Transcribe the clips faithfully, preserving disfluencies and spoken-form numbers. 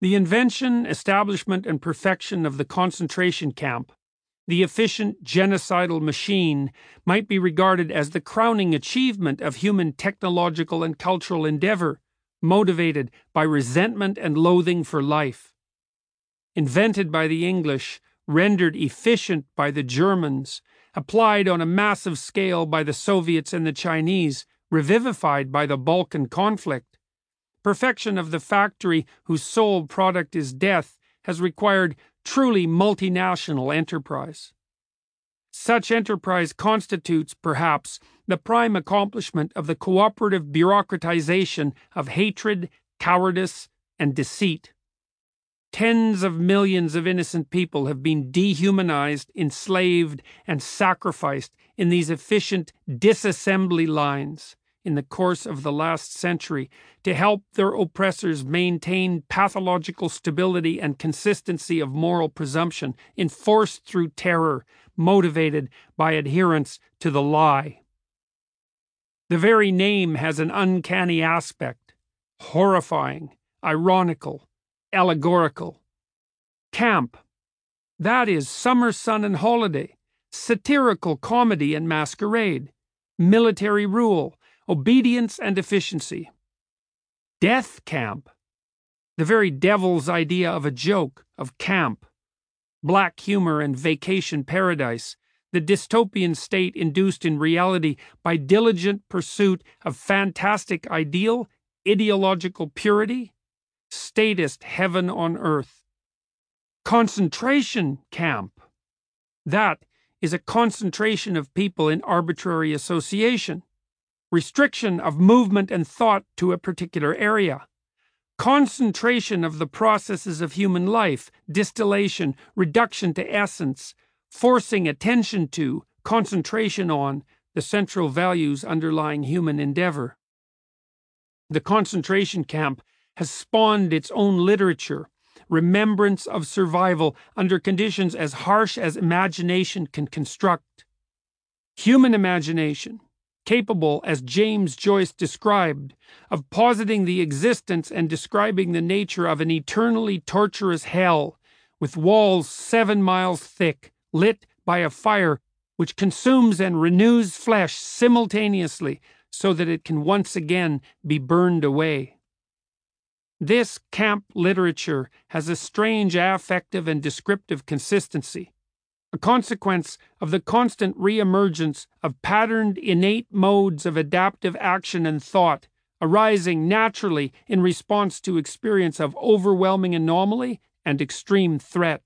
The invention, establishment, and perfection of the concentration camp, the efficient genocidal machine, might be regarded as the crowning achievement of human technological and cultural endeavor, motivated by resentment and loathing for life. Invented by the English, rendered efficient by the Germans, applied on a massive scale by the Soviets and the Chinese, revivified by the Balkan conflict. Perfection of the factory whose sole product is death has required truly multinational enterprise. Such enterprise constitutes, perhaps, the prime accomplishment of the cooperative bureaucratization of hatred, cowardice, and deceit. Tens of millions of innocent people have been dehumanized, enslaved, and sacrificed in these efficient disassembly lines in the course of the last century to help their oppressors maintain pathological stability and consistency of moral presumption enforced through terror, motivated by adherence to the lie. The very name has an uncanny aspect, horrifying, ironical, allegorical. Camp, that is summer sun and holiday, satirical comedy and masquerade, military rule, obedience and efficiency. Death camp, the very devil's idea of a joke, of camp, black humor and vacation paradise, the dystopian state induced in reality by diligent pursuit of fantastic ideal, ideological purity, statist heaven on earth. Concentration camp, that is a concentration of people in arbitrary association. Restriction of movement and thought to a particular area, concentration of the processes of human life, distillation, reduction to essence, forcing attention to, concentration on, the central values underlying human endeavor. The concentration camp has spawned its own literature, remembrance of survival under conditions as harsh as imagination can construct. Human imagination, capable, as James Joyce described, of positing the existence and describing the nature of an eternally torturous hell, with walls seven miles thick, lit by a fire which consumes and renews flesh simultaneously so that it can once again be burned away. This camp literature has a strange affective and descriptive consistency, a consequence of the constant re-emergence of patterned innate modes of adaptive action and thought, arising naturally in response to experience of overwhelming anomaly and extreme threat.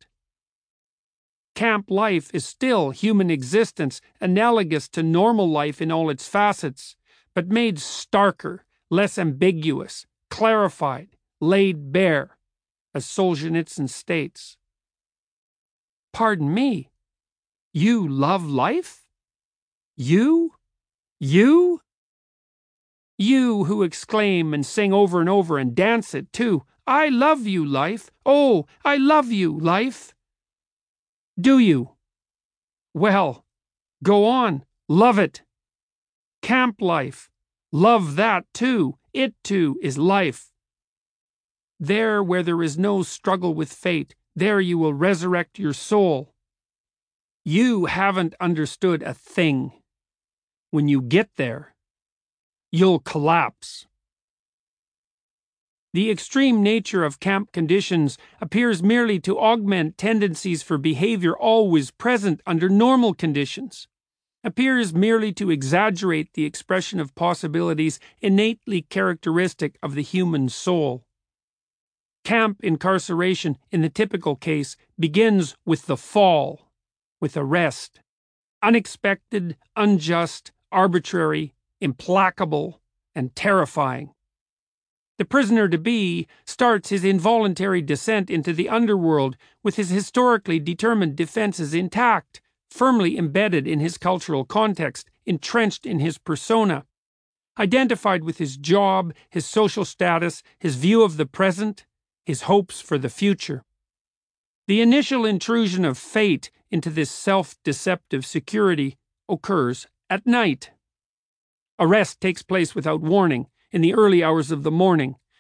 Camp life is still human existence, analogous to normal life in all its facets, but made starker, less ambiguous, clarified, laid bare, as Solzhenitsyn states. Pardon me. You love life? You? You? You who exclaim and sing over and over and dance it too. I love you, life. Oh, I love you, life. Do you? Well, go on, love it. Camp life. Love that too. It too is life. There where there is no struggle with fate, there you will resurrect your soul. You haven't understood a thing. When you get there, you'll collapse. The extreme nature of camp conditions appears merely to augment tendencies for behavior always present under normal conditions, appears merely to exaggerate the expression of possibilities innately characteristic of the human soul. Camp incarceration, in the typical case, begins with the fall, with arrest, unexpected, unjust, arbitrary, implacable, and terrifying. The prisoner-to-be starts his involuntary descent into the underworld with his historically determined defenses intact, firmly embedded in his cultural context, entrenched in his persona, identified with his job, his social status, his view of the present, his hopes for the future. The initial intrusion of fate into this self-deceptive security occurs at night. Arrest takes place without warning, in the early hours of the morning,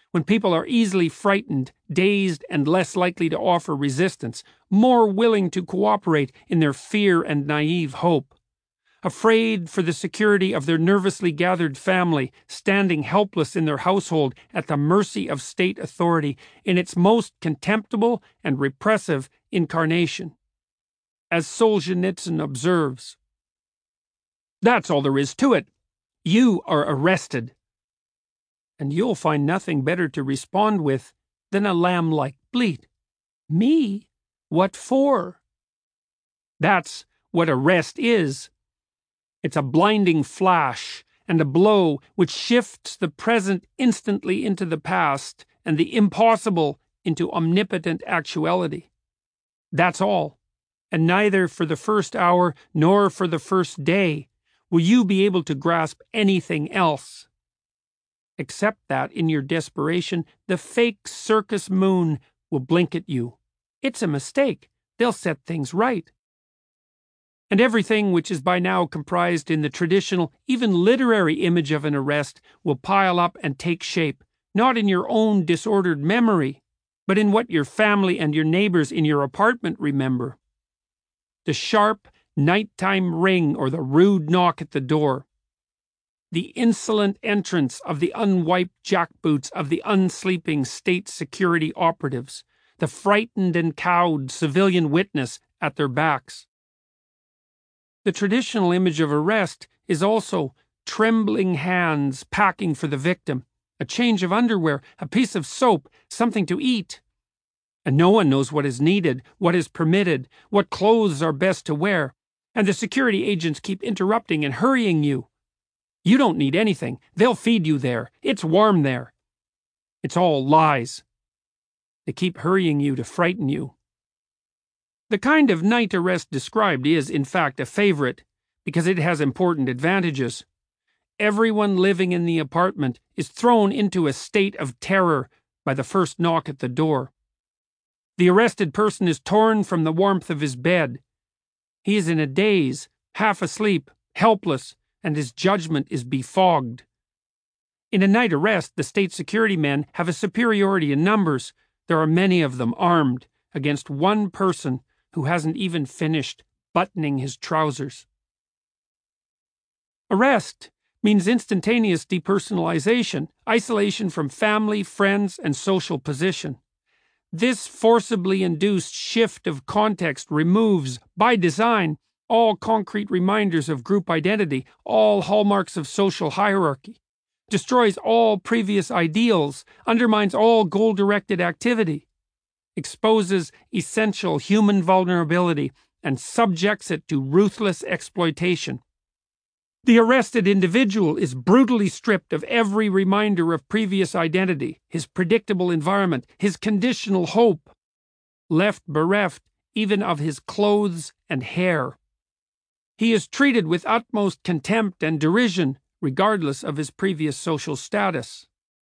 when people are easily frightened, dazed, and less likely to offer resistance, more willing to cooperate in their fear and naive hope. Afraid for the security of their nervously gathered family, standing helpless in their household at the mercy of state authority in its most contemptible and repressive incarnation. As Solzhenitsyn observes, "That's all there is to it. You are arrested." And you'll find nothing better to respond with than a lamb-like bleat. "Me? What for?" That's what arrest is. It's a blinding flash and a blow which shifts the present instantly into the past and the impossible into omnipotent actuality. That's all. And neither for the first hour nor for the first day will you be able to grasp anything else. Except that, in your desperation, the fake circus moon will blink at you. It's a mistake. They'll set things right. And everything which is by now comprised in the traditional, even literary image of an arrest will pile up and take shape, not in your own disordered memory, but in what your family and your neighbors in your apartment remember. The sharp, nighttime ring or the rude knock at the door. The insolent entrance of the unwiped jackboots of the unsleeping state security operatives, the frightened and cowed civilian witness at their backs. The traditional image of arrest is also trembling hands packing for the victim, a change of underwear, a piece of soap, something to eat. And no one knows what is needed, what is permitted, what clothes are best to wear, and the security agents keep interrupting and hurrying you. You don't need anything. They'll feed you there. It's warm there. It's all lies. They keep hurrying you to frighten you. The kind of night arrest described is, in fact, a favorite, because it has important advantages. Everyone living in the apartment is thrown into a state of terror by the first knock at the door. The arrested person is torn from the warmth of his bed. He is in a daze, half asleep, helpless, and his judgment is befogged. In a night arrest, the state security men have a superiority in numbers. There are many of them armed against one person who hasn't even finished buttoning his trousers. Arrest means instantaneous depersonalization, isolation from family, friends, and social position. This forcibly induced shift of context removes, by design, all concrete reminders of group identity, all hallmarks of social hierarchy, destroys all previous ideals, undermines all goal-directed activity, exposes essential human vulnerability, and subjects it to ruthless exploitation. The arrested individual is brutally stripped of every reminder of previous identity, his predictable environment, his conditional hope, left bereft even of his clothes and hair. He is treated with utmost contempt and derision, regardless of his previous social status.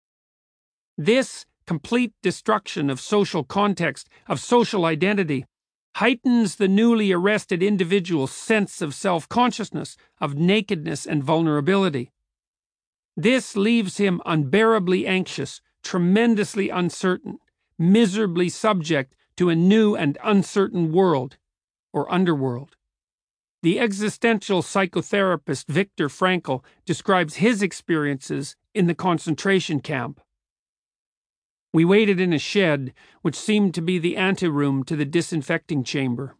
This complete destruction of social context, of social identity, heightens the newly arrested individual's sense of self-consciousness, of nakedness and vulnerability. This leaves him unbearably anxious, tremendously uncertain, miserably subject to a new and uncertain world, or underworld. The existential psychotherapist Viktor Frankl describes his experiences in the concentration camp. We waited in a shed, which seemed to be the anteroom to the disinfecting chamber.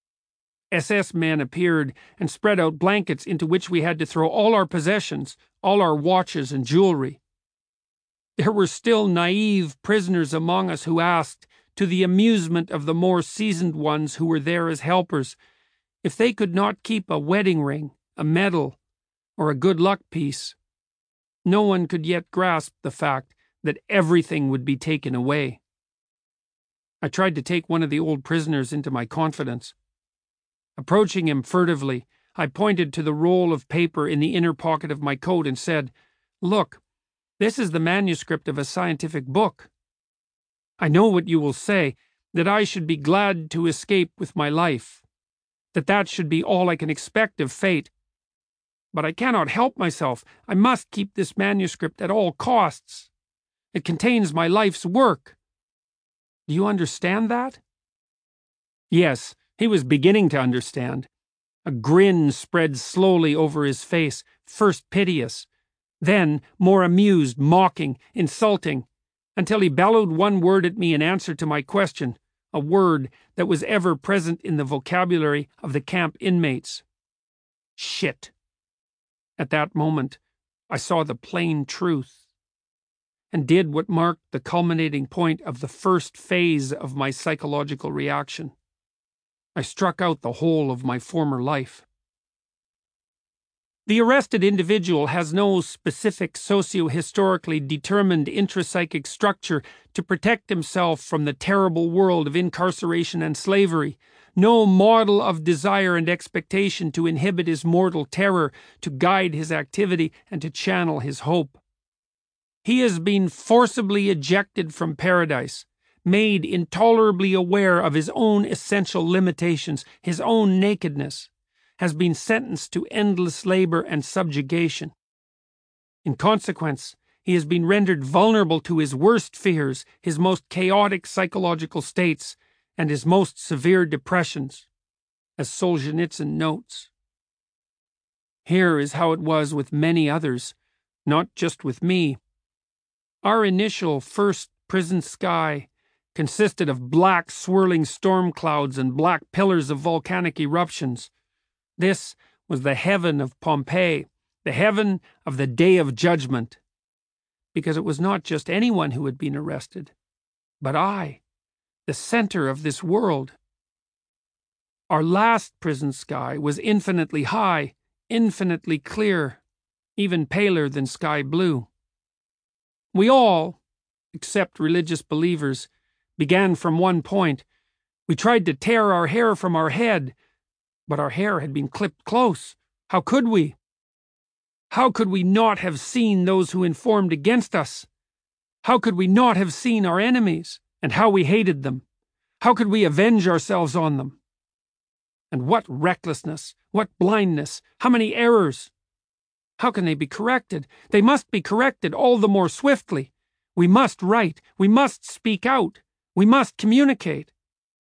S S men appeared and spread out blankets into which we had to throw all our possessions, all our watches and jewelry. There were still naive prisoners among us who asked, to the amusement of the more seasoned ones who were there as helpers, if they could not keep a wedding ring, a medal, or a good luck piece. No one could yet grasp the fact that everything would be taken away. I tried to take one of the old prisoners into my confidence. Approaching him furtively, I pointed to the roll of paper in the inner pocket of my coat and said, "Look, this is the manuscript of a scientific book. I know what you will say, that I should be glad to escape with my life, that that should be all I can expect of fate. But I cannot help myself. I must keep this manuscript at all costs. It contains my life's work. Do you understand that?" Yes, he was beginning to understand. A grin spread slowly over his face, first piteous, then more amused, mocking, insulting, until he bellowed one word at me in answer to my question, a word that was ever present in the vocabulary of the camp inmates. Shit. At that moment, I saw the plain truth, and did what marked the culminating point of the first phase of my psychological reaction. I struck out the whole of my former life. The arrested individual has no specific socio-historically determined intrapsychic structure to protect himself from the terrible world of incarceration and slavery, no model of desire and expectation to inhibit his mortal terror, to guide his activity, and to channel his hope. He has been forcibly ejected from paradise, made intolerably aware of his own essential limitations, his own nakedness, has been sentenced to endless labor and subjugation. In consequence, he has been rendered vulnerable to his worst fears, his most chaotic psychological states, and his most severe depressions, as Solzhenitsyn notes. Here is how it was with many others, not just with me. Our initial first prison sky consisted of black swirling storm clouds and black pillars of volcanic eruptions. This was the heaven of Pompeii, the heaven of the Day of Judgment, because it was not just anyone who had been arrested, but I, the center of this world. Our last prison sky was infinitely high, infinitely clear, even paler than sky blue. We all, except religious believers, began from one point. We tried to tear our hair from our head, but our hair had been clipped close. How could we? How could we not have seen those who informed against us? How could we not have seen our enemies, and how we hated them? How could we avenge ourselves on them? And what recklessness, what blindness, how many errors! How can they be corrected? They must be corrected all the more swiftly. We must write, we must speak out, we must communicate.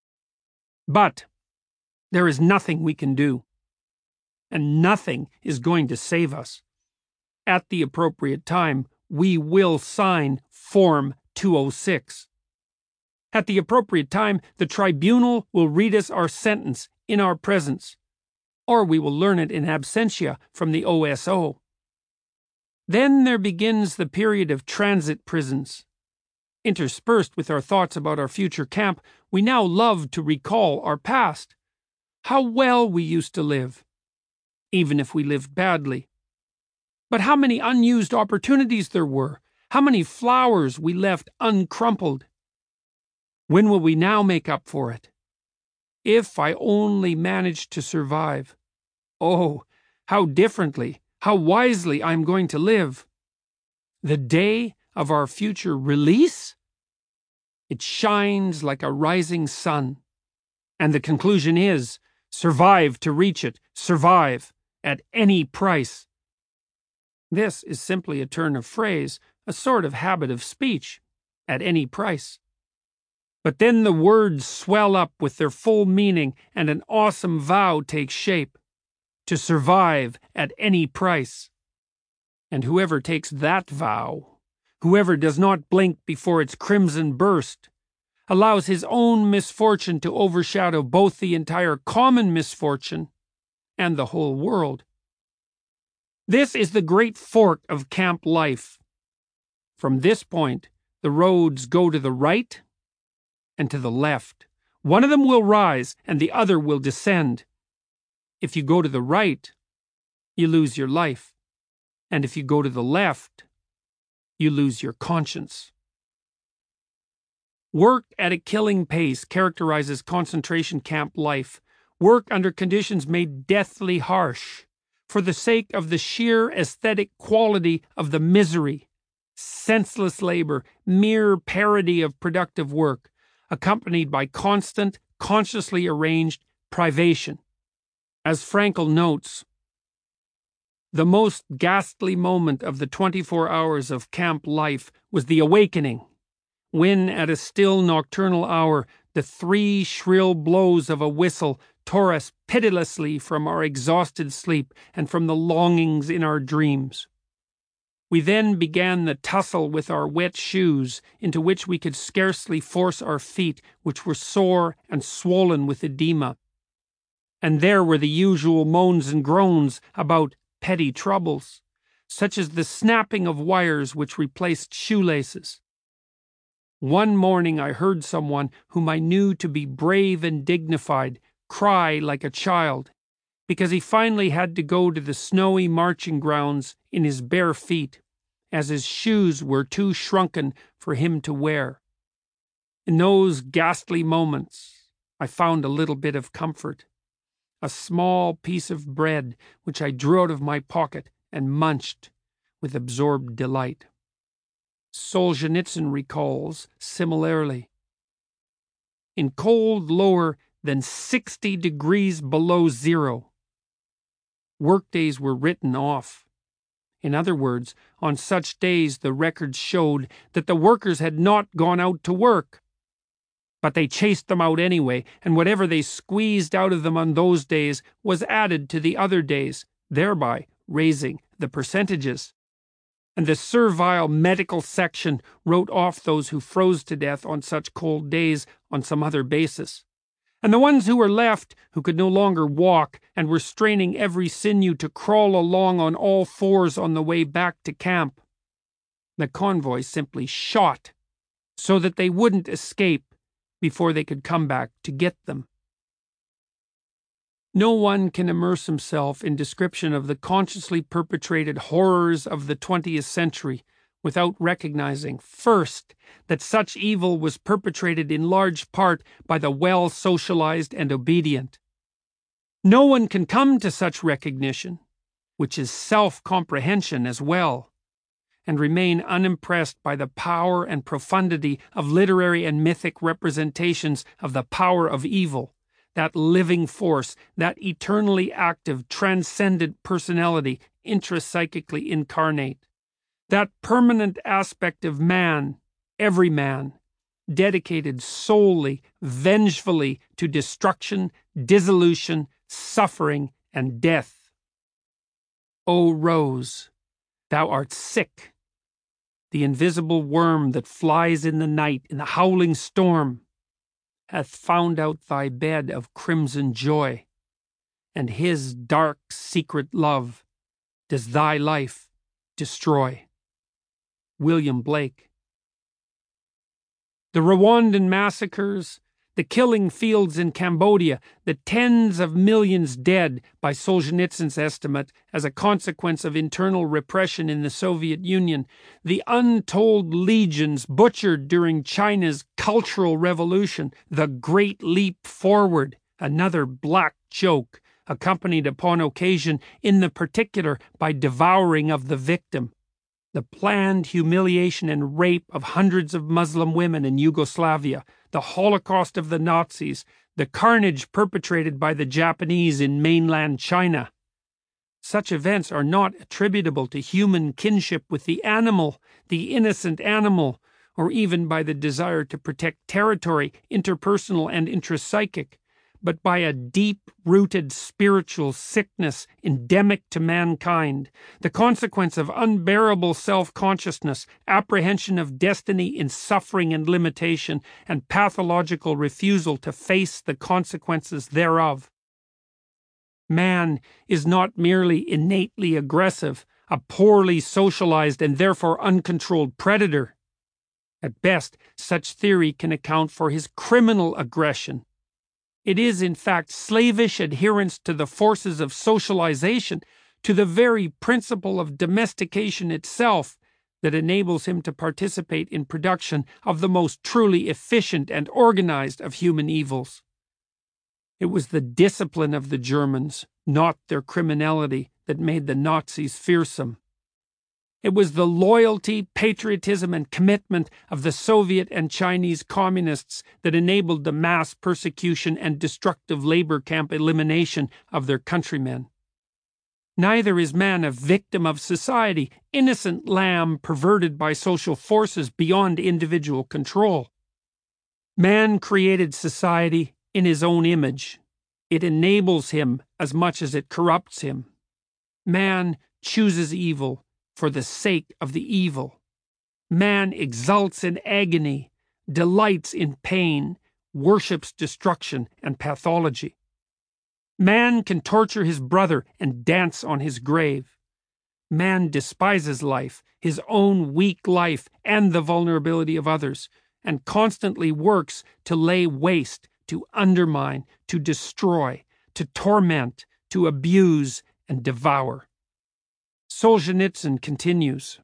But there is nothing we can do, and nothing is going to save us. At the appropriate time, we will sign Form two oh six. At the appropriate time, the tribunal will read us our sentence in our presence, or we will learn it in absentia from the O S O. Then there begins the period of transit prisons. Interspersed with our thoughts about our future camp, we now love to recall our past. How well we used to live, even if we lived badly. But how many unused opportunities there were, how many flowers we left uncrumpled. When will we now make up for it? If I only managed to survive. Oh, how differently, how wisely I am going to live. The day of our future release? It shines like a rising sun. And the conclusion is, survive to reach it, survive at any price. This is simply a turn of phrase, a sort of habit of speech, at any price. But then the words swell up with their full meaning and an awesome vow takes shape. To survive at any price. And whoever takes that vow, whoever does not blink before its crimson burst, allows his own misfortune to overshadow both the entire common misfortune and the whole world. This is the great fork of camp life. From this point, the roads go to the right and to the left. One of them will rise and the other will descend. If you go to the right, you lose your life. And if you go to the left, you lose your conscience. Work at a killing pace characterizes concentration camp life. Work under conditions made deathly harsh for the sake of the sheer aesthetic quality of the misery. Senseless labor, mere parody of productive work, accompanied by constant, consciously arranged privation. As Frankl notes, The most ghastly moment of the twenty-four hours of camp life was the awakening, when, at a still nocturnal hour, the three shrill blows of a whistle tore us pitilessly from our exhausted sleep and from the longings in our dreams. We then began the tussle with our wet shoes, into which we could scarcely force our feet, which were sore and swollen with edema. And there were the usual moans and groans about petty troubles, such as the snapping of wires which replaced shoelaces. One morning I heard someone whom I knew to be brave and dignified cry like a child, because he finally had to go to the snowy marching grounds in his bare feet, as his shoes were too shrunken for him to wear. In those ghastly moments I found a little bit of comfort, a small piece of bread which I drew out of my pocket and munched with absorbed delight. Solzhenitsyn recalls similarly. In cold lower than sixty degrees below zero, workdays were written off. In other words, on such days the records showed that the workers had not gone out to work. But they chased them out anyway, and whatever they squeezed out of them on those days was added to the other days, thereby raising the percentages. And the servile medical section wrote off those who froze to death on such cold days on some other basis. And the ones who were left, who could no longer walk and were straining every sinew to crawl along on all fours on the way back to camp, the convoy simply shot so that they wouldn't escape before they could come back to get them. No one can immerse himself in description of the consciously perpetrated horrors of the twentieth century without recognizing, first, that such evil was perpetrated in large part by the well-socialized and obedient. No one can come to such recognition, which is self-comprehension as well, and remain unimpressed by the power and profundity of literary and mythic representations of the power of evil, that living force, that eternally active, transcendent personality intrapsychically incarnate, that permanent aspect of man, every man, dedicated solely, vengefully to destruction, dissolution, suffering, and death. O Rose, thou art sick. The invisible worm that flies in the night in the howling storm hath found out thy bed of crimson joy, and his dark secret love does thy life destroy. William Blake. The Rwandan massacres, the killing fields in Cambodia, the tens of millions dead, by Solzhenitsyn's estimate, as a consequence of internal repression in the Soviet Union, the untold legions butchered during China's Cultural Revolution, the Great Leap Forward, another black joke, accompanied upon occasion, in the particular, by devouring of the victim, the planned humiliation and rape of hundreds of Muslim women in Yugoslavia, the Holocaust of the Nazis, the carnage perpetrated by the Japanese in mainland China. Such events are not attributable to human kinship with the animal, the innocent animal, or even by the desire to protect territory, interpersonal and intrapsychic, but by a deep-rooted spiritual sickness endemic to mankind, the consequence of unbearable self-consciousness, apprehension of destiny in suffering and limitation, and pathological refusal to face the consequences thereof. Man is not merely innately aggressive, a poorly socialized and therefore uncontrolled predator. At best, such theory can account for his criminal aggression. It is, in fact, slavish adherence to the forces of socialization, to the very principle of domestication itself, that enables him to participate in production of the most truly efficient and organized of human evils. It was the discipline of the Germans, not their criminality, that made the Nazis fearsome. It was the loyalty, patriotism, and commitment of the Soviet and Chinese communists that enabled the mass persecution and destructive labor camp elimination of their countrymen. Neither is man a victim of society, innocent lamb perverted by social forces beyond individual control. Man created society in his own image. It enables him as much as it corrupts him. Man chooses evil for the sake of the evil. Man exults in agony, delights in pain, worships destruction and pathology. Man can torture his brother and dance on his grave. Man despises life, his own weak life, and the vulnerability of others, and constantly works to lay waste, to undermine, to destroy, to torment, to abuse, and devour. Solzhenitsyn continues.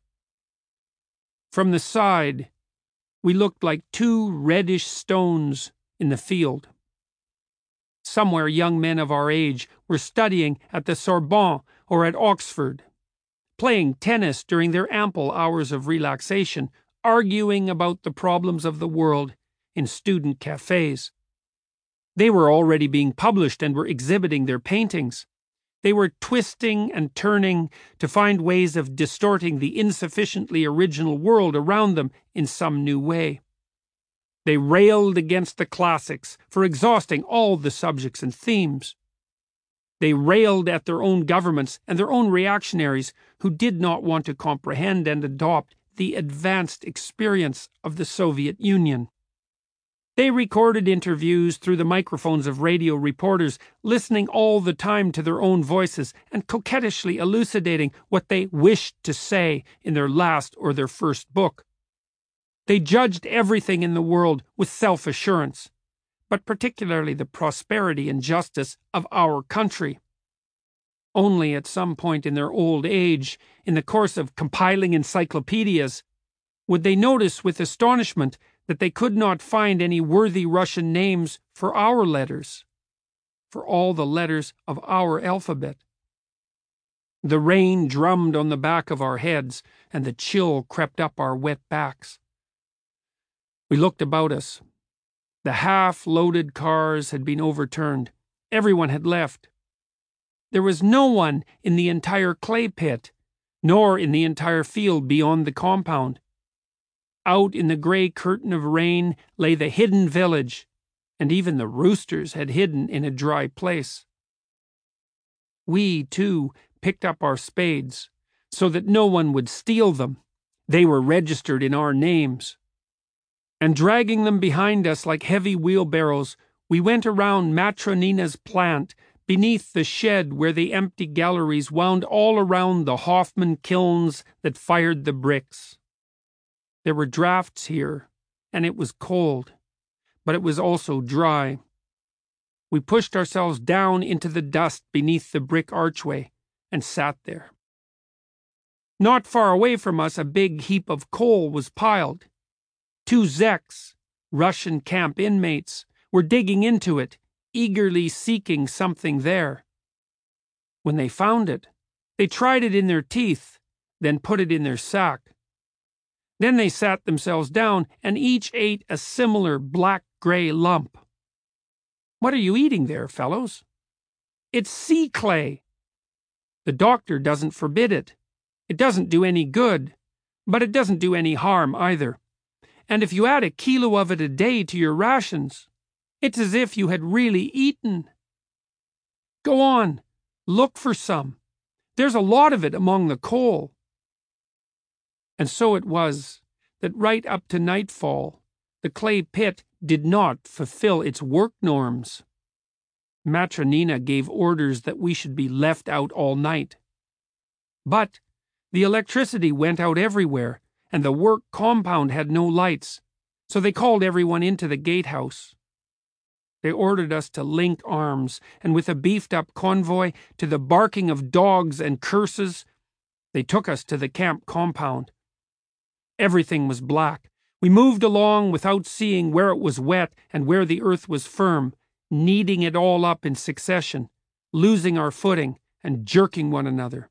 From the side, we looked like two reddish stones in the field. Somewhere young men of our age were studying at the Sorbonne or at Oxford, playing tennis during their ample hours of relaxation, arguing about the problems of the world in student cafes. They were already being published and were exhibiting their paintings. They were twisting and turning to find ways of distorting the insufficiently original world around them in some new way. They railed against the classics for exhausting all the subjects and themes. They railed at their own governments and their own reactionaries who did not want to comprehend and adopt the advanced experience of the Soviet Union. They recorded interviews through the microphones of radio reporters, listening all the time to their own voices and coquettishly elucidating what they wished to say in their last or their first book. They judged everything in the world with self-assurance, but particularly the prosperity and justice of our country. Only at some point in their old age, in the course of compiling encyclopedias, would they notice with astonishment that they could not find any worthy Russian names for our letters, for all the letters of our alphabet. The rain drummed on the back of our heads, and the chill crept up our wet backs. We looked about us. The half-loaded cars had been overturned. Everyone had left. There was no one in the entire clay pit, nor in the entire field beyond the compound. Out in the grey curtain of rain lay the hidden village, and even the roosters had hidden in a dry place. We, too, picked up our spades, so that no one would steal them. They were registered in our names. And dragging them behind us like heavy wheelbarrows, we went around Matronina's plant, beneath the shed where the empty galleries wound all around the Hoffman kilns that fired the bricks. There were drafts here, and it was cold, but it was also dry. We pushed ourselves down into the dust beneath the brick archway and sat there. Not far away from us, a big heap of coal was piled. Two Zeks, Russian camp inmates, were digging into it, eagerly seeking something there. When they found it, they tried it in their teeth, then put it in their sack. Then they sat themselves down and each ate a similar black-gray lump. What are you eating there, fellows? It's sea clay. The doctor doesn't forbid it. It doesn't do any good, but it doesn't do any harm either. And if you add a kilo of it a day to your rations, it's as if you had really eaten. Go on, look for some. There's a lot of it among the coal. And so it was that right up to nightfall, the clay pit did not fulfill its work norms. Matronina gave orders that we should be left out all night. But the electricity went out everywhere, and the work compound had no lights, so they called everyone into the gatehouse. They ordered us to link arms, and with a beefed-up convoy, to the barking of dogs and curses, they took us to the camp compound. Everything was black. We moved along without seeing where it was wet and where the earth was firm, kneading it all up in succession, losing our footing and jerking one another.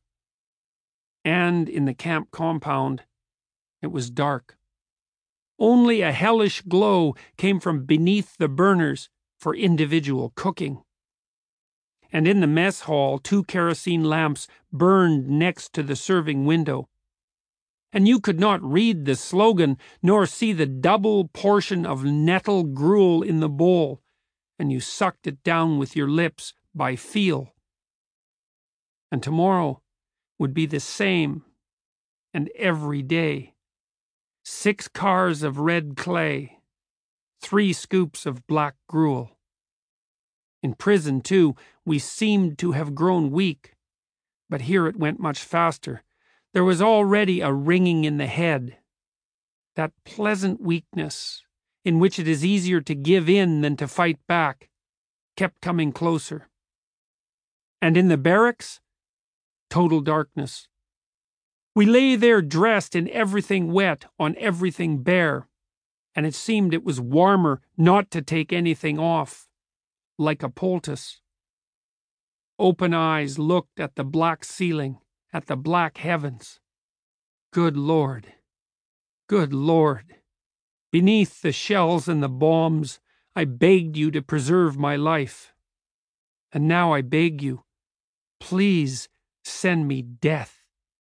And in the camp compound, it was dark. Only a hellish glow came from beneath the burners for individual cooking. and in the mess hall two kerosene lamps burned next to the serving window. And you could not read the slogan nor see the double portion of nettle gruel in the bowl, and you sucked it down with your lips by feel. And tomorrow would be the same, and every day. Six cars of red clay, three scoops of black gruel. In prison, too, we seemed to have grown weak, but here it went much faster. There was already a ringing in the head. That pleasant weakness, in which it is easier to give in than to fight back, kept coming closer. And in the barracks, total darkness. We lay there dressed in everything wet on everything bare, and it seemed it was warmer not to take anything off, like a poultice. Open eyes looked at the black ceiling, at the black heavens. Good Lord, good Lord, beneath the shells and the bombs, I begged you to preserve my life. And now I beg you, please send me death.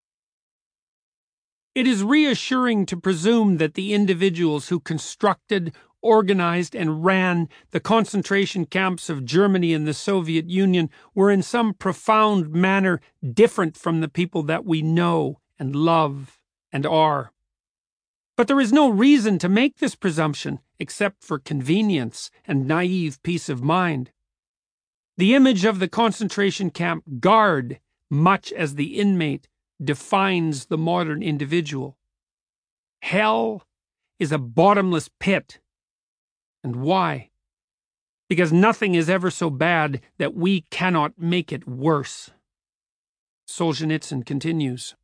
It is reassuring to presume that the individuals who constructed, organized, and ran the concentration camps of Germany and the Soviet Union were in some profound manner different from the people that we know and love and are. But there is no reason to make this presumption except for convenience and naive peace of mind. The image of the concentration camp guard, much as the inmate, defines the modern individual. Hell is a bottomless pit. And why? Because nothing is ever so bad that we cannot make it worse. Solzhenitsyn continues.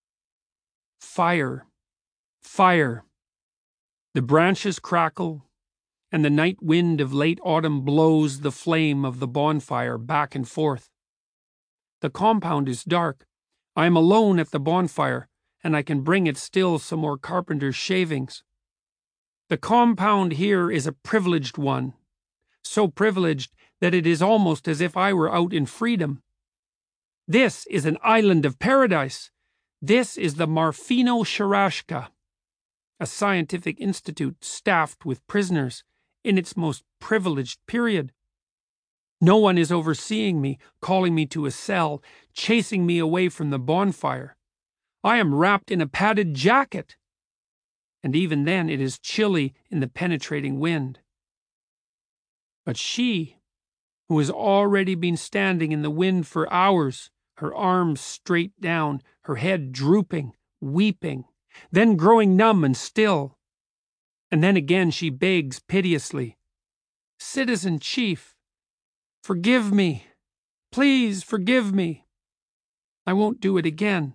Fire, fire. The branches crackle, and the night wind of late autumn blows the flame of the bonfire back and forth. The compound is dark. I am alone at the bonfire, and I can bring it still some more carpenter's shavings. The compound here is a privileged one, so privileged that it is almost as if I were out in freedom. This is an island of paradise. This is the Marfino Sharashka, a scientific institute staffed with prisoners in its most privileged period. No one is overseeing me, calling me to a cell, chasing me away from the bonfire. I am wrapped in a padded jacket, and even then it is chilly in the penetrating wind. But she, who has already been standing in the wind for hours, her arms straight down, her head drooping, weeping, then growing numb and still, and then again she begs piteously, "Citizen Chief, forgive me. Please forgive me. I won't do it again."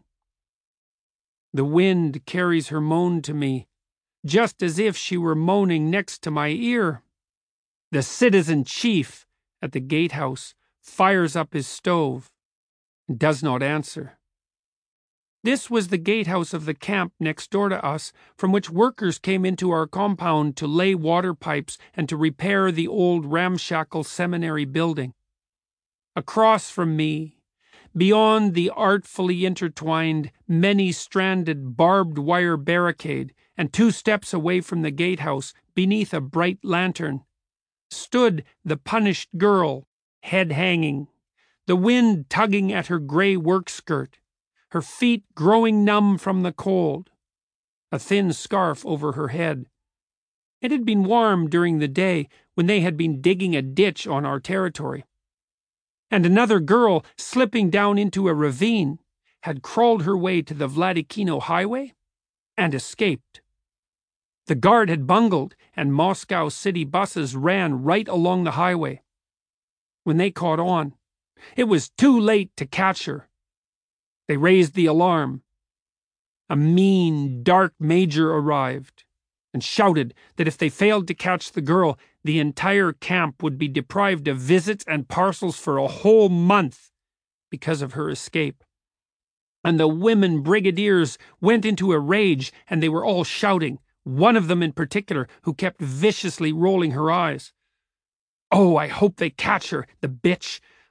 The wind carries her moan to me, just as if she were moaning next to my ear. The citizen chief at the gatehouse fires up his stove and does not answer. This was the gatehouse of the camp next door to us, from which workers came into our compound to lay water pipes and to repair the old ramshackle seminary building. Across from me, beyond the artfully intertwined, many-stranded barbed wire barricade, and two steps away from the gatehouse, beneath a bright lantern, stood the punished girl, head hanging, the wind tugging at her gray work skirt, her feet growing numb from the cold, a thin scarf over her head. It had been warm during the day when they had been digging a ditch on our territory. And another girl, slipping down into a ravine, had crawled her way to the Vladikino highway and escaped. The guard had bungled, and Moscow city buses ran right along the highway. When they caught on, it was too late to catch her. They raised the alarm. A mean, dark major arrived and shouted that if they failed to catch the girl, the entire camp would be deprived of visits and parcels for a whole month because of her escape. And the women brigadiers went into a rage, and they were all shouting, one of them in particular, who kept viciously rolling her eyes. "Oh, I hope they catch her, the bitch!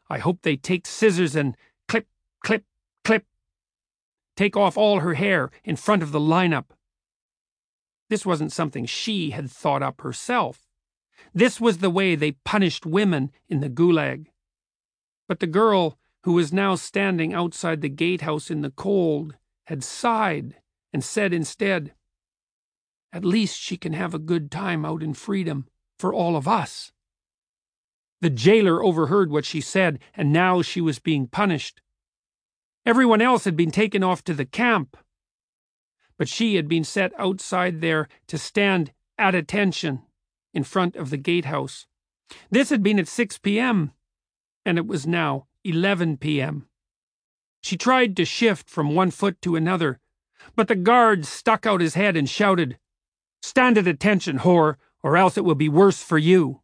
I hope they take scissors and clip, clip, clip. Take off all her hair in front of the lineup. This wasn't something she had thought up herself. This was the way they punished women in the Gulag. But the girl, who was now standing outside the gatehouse in the cold, had sighed and said instead, "At least she can have a good time out in freedom for all of us." The jailer overheard what she said, and now she was being punished. Everyone else had been taken off to the camp, but she had been set outside there to stand at attention in front of the gatehouse. This had been at six p m, and it was now eleven p m She tried to shift from one foot to another, but the guard stuck out his head and shouted, "Stand at attention, whore, or else it will be worse for you."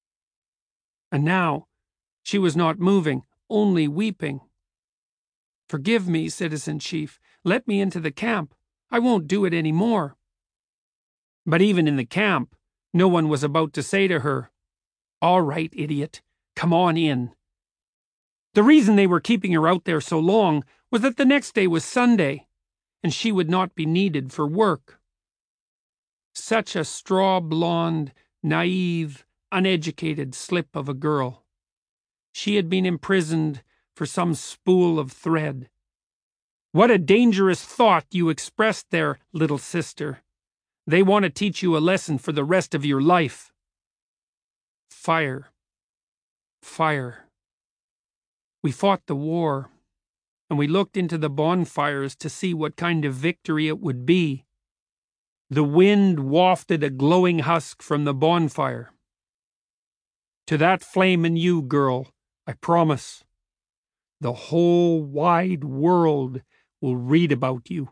And now she was not moving, only weeping. "Forgive me, Citizen Chief. Let me into the camp. I won't do it any more." But even in the camp, no one was about to say to her, "All right, idiot, come on in." The reason they were keeping her out there so long was that the next day was Sunday, and she would not be needed for work. Such a straw-blonde, naive, uneducated slip of a girl. She had been imprisoned for some spool of thread. What a dangerous thought you expressed there, little sister. They want to teach you a lesson for the rest of your life. Fire. Fire. We fought the war, and we looked into the bonfires to see what kind of victory it would be. The wind wafted a glowing husk from the bonfire. To that flame in you, girl, I promise, the whole wide world will read about you.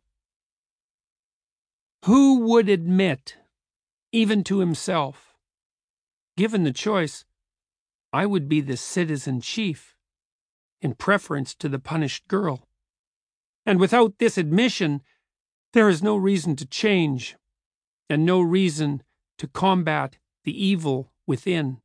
Who would admit, even to himself, given the choice, I would be the citizen chief, in preference to the punished girl? And without this admission, there is no reason to change, and no reason to combat the evil within.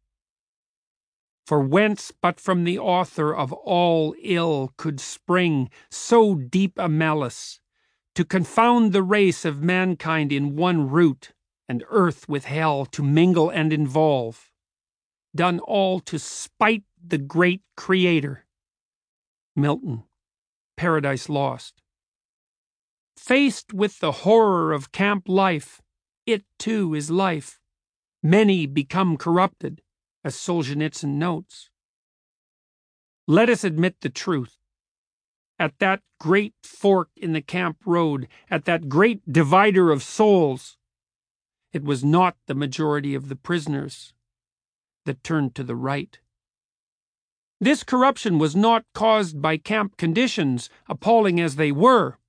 For whence but from the author of all ill could spring so deep a malice, to confound the race of mankind in one root, and earth with hell to mingle and involve, done all to spite the great Creator? Milton, Paradise Lost. Faced with the horror of camp life, it too is life. Many become corrupted, as Solzhenitsyn notes. Let us admit the truth. At that great fork in the camp road, at that great divider of souls, it was not the majority of the prisoners that turned to the right. This corruption was not caused by camp conditions, appalling as they were.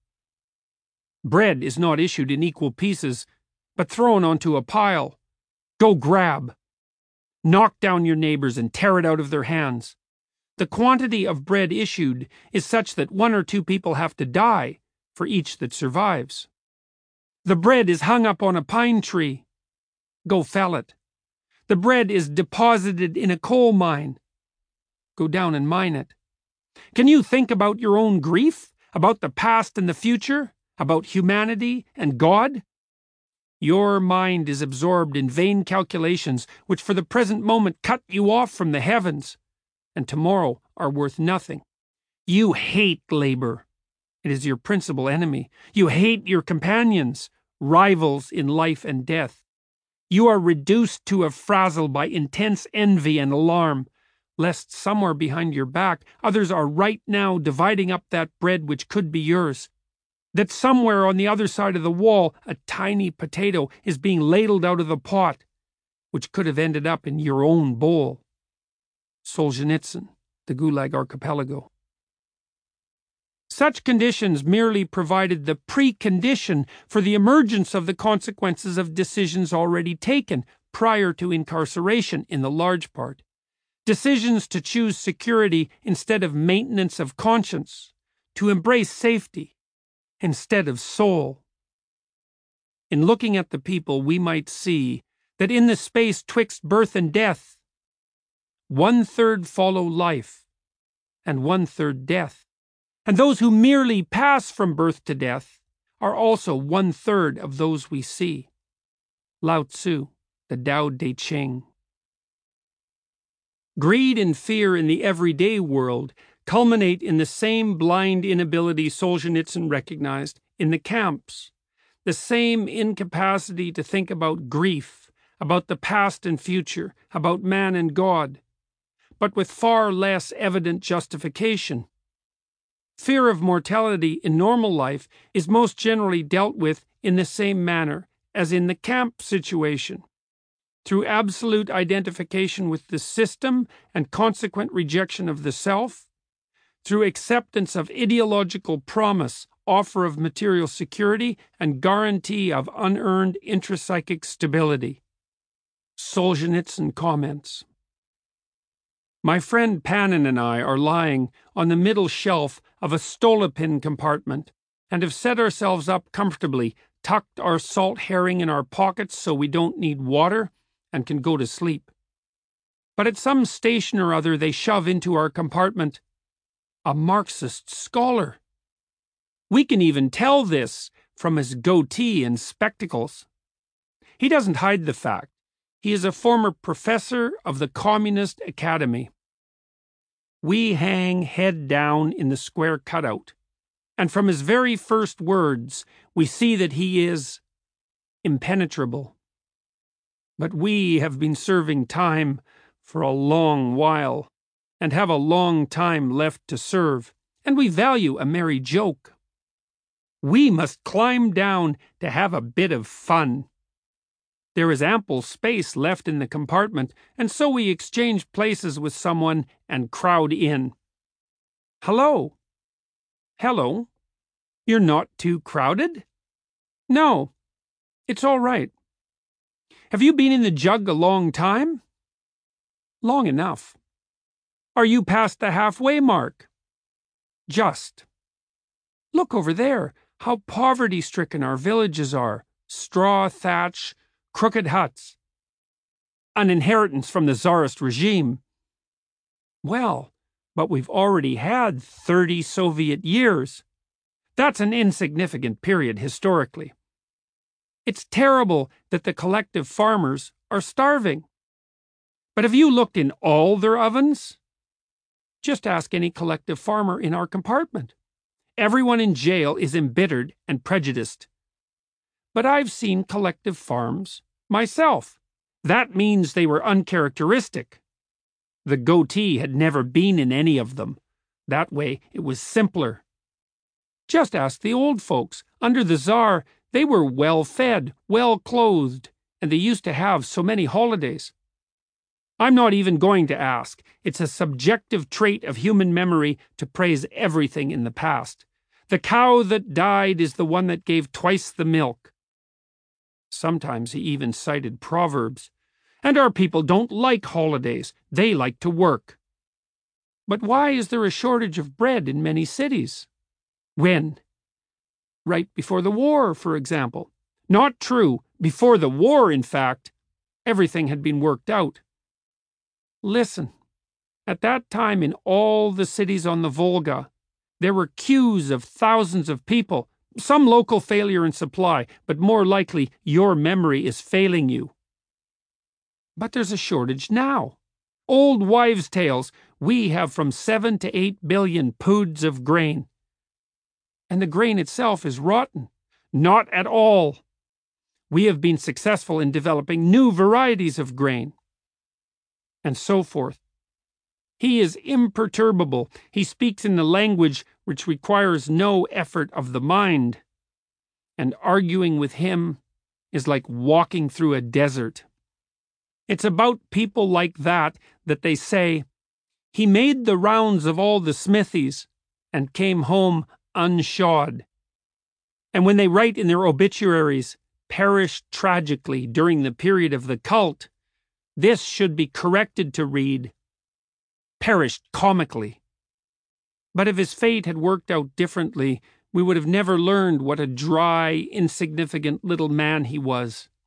Bread is not issued in equal pieces, but thrown onto a pile. Go grab. Knock down your neighbors and tear it out of their hands. The quantity of bread issued is such that one or two people have to die for each that survives. The bread is hung up on a pine tree. Go fell it. The bread is deposited in a coal mine. Go down and mine it. Can you think about your own grief, about the past and the future, about humanity and God? Your mind is absorbed in vain calculations which for the present moment cut you off from the heavens, and tomorrow are worth nothing. You hate labor. It is your principal enemy. You hate your companions, rivals in life and death. You are reduced to a frazzle by intense envy and alarm, lest somewhere behind your back others are right now dividing up that bread which could be yours, that somewhere on the other side of the wall a tiny potato is being ladled out of the pot, which could have ended up in your own bowl. Solzhenitsyn, The Gulag Archipelago. Such conditions merely provided the precondition for the emergence of the consequences of decisions already taken prior to incarceration in the large part. Decisions to choose security instead of maintenance of conscience, to embrace safety instead of soul. In looking at the people, we might see that in the space twixt birth and death, one third follow life, and one-third death. And those who merely pass from birth to death are also one-third of those we see. Lao Tzu, the Tao Te Ching. Greed and fear in the everyday world culminate in the same blind inability Solzhenitsyn recognized in the camps, the same incapacity to think about grief, about the past and future, about man and God, but with far less evident justification. Fear of mortality in normal life is most generally dealt with in the same manner as in the camp situation, through absolute identification with the system and consequent rejection of the self, through acceptance of ideological promise, offer of material security, and guarantee of unearned intrapsychic stability. Solzhenitsyn comments. My friend Pannon and I are lying on the middle shelf of a Stolypin compartment and have set ourselves up comfortably, tucked our salt herring in our pockets so we don't need water and can go to sleep. But at some station or other they shove into our compartment a Marxist scholar. We can even tell this from his goatee and spectacles. He doesn't hide the fact. He is a former professor of the Communist Academy. We hang head down in the square cutout, and from his very first words we see that he is impenetrable. But we have been serving time for a long while, and have a long time left to serve, and we value a merry joke. We must climb down to have a bit of fun. There is ample space left in the compartment, and so we exchange places with someone and crowd in. Hello. Hello. You're not too crowded? No. It's all right. Have you been in the jug a long time? Long enough. Are you past the halfway mark? Just. Look over there, how poverty-stricken our villages are. Straw thatch, crooked huts. An inheritance from the Tsarist regime. Well, but we've already had thirty Soviet years. That's an insignificant period historically. It's terrible that the collective farmers are starving. But have you looked in all their ovens? Just ask any collective farmer in our compartment. Everyone in jail is embittered and prejudiced. But I've seen collective farms myself. That means they were uncharacteristic. The goatee had never been in any of them. That way it was simpler. Just ask the old folks. Under the Tsar, they were well fed, well clothed, and they used to have so many holidays. I'm not even going to ask. It's a subjective trait of human memory to praise everything in the past. The cow that died is the one that gave twice the milk. Sometimes he even cited proverbs. And our people don't like holidays. They like to work. But why is there a shortage of bread in many cities? When? Right before the war, for example. Not true. Before the war, in fact, everything had been worked out. Listen, at that time in all the cities on the Volga, there were queues of thousands of people, some local failure in supply, but more likely your memory is failing you. But there's a shortage now. Old wives' tales, we have from seven to eight billion poods of grain. And the grain itself is rotten. Not at all. We have been successful in developing new varieties of grain. And so forth. He is imperturbable. He speaks in the language which requires no effort of the mind. And arguing with him is like walking through a desert. It's about people like that that they say, he made the rounds of all the smithies and came home unshod. And when they write in their obituaries, perished tragically during the period of the cult, this should be corrected to read, perished comically. But if his fate had worked out differently, we would have never learned what a dry, insignificant little man he was.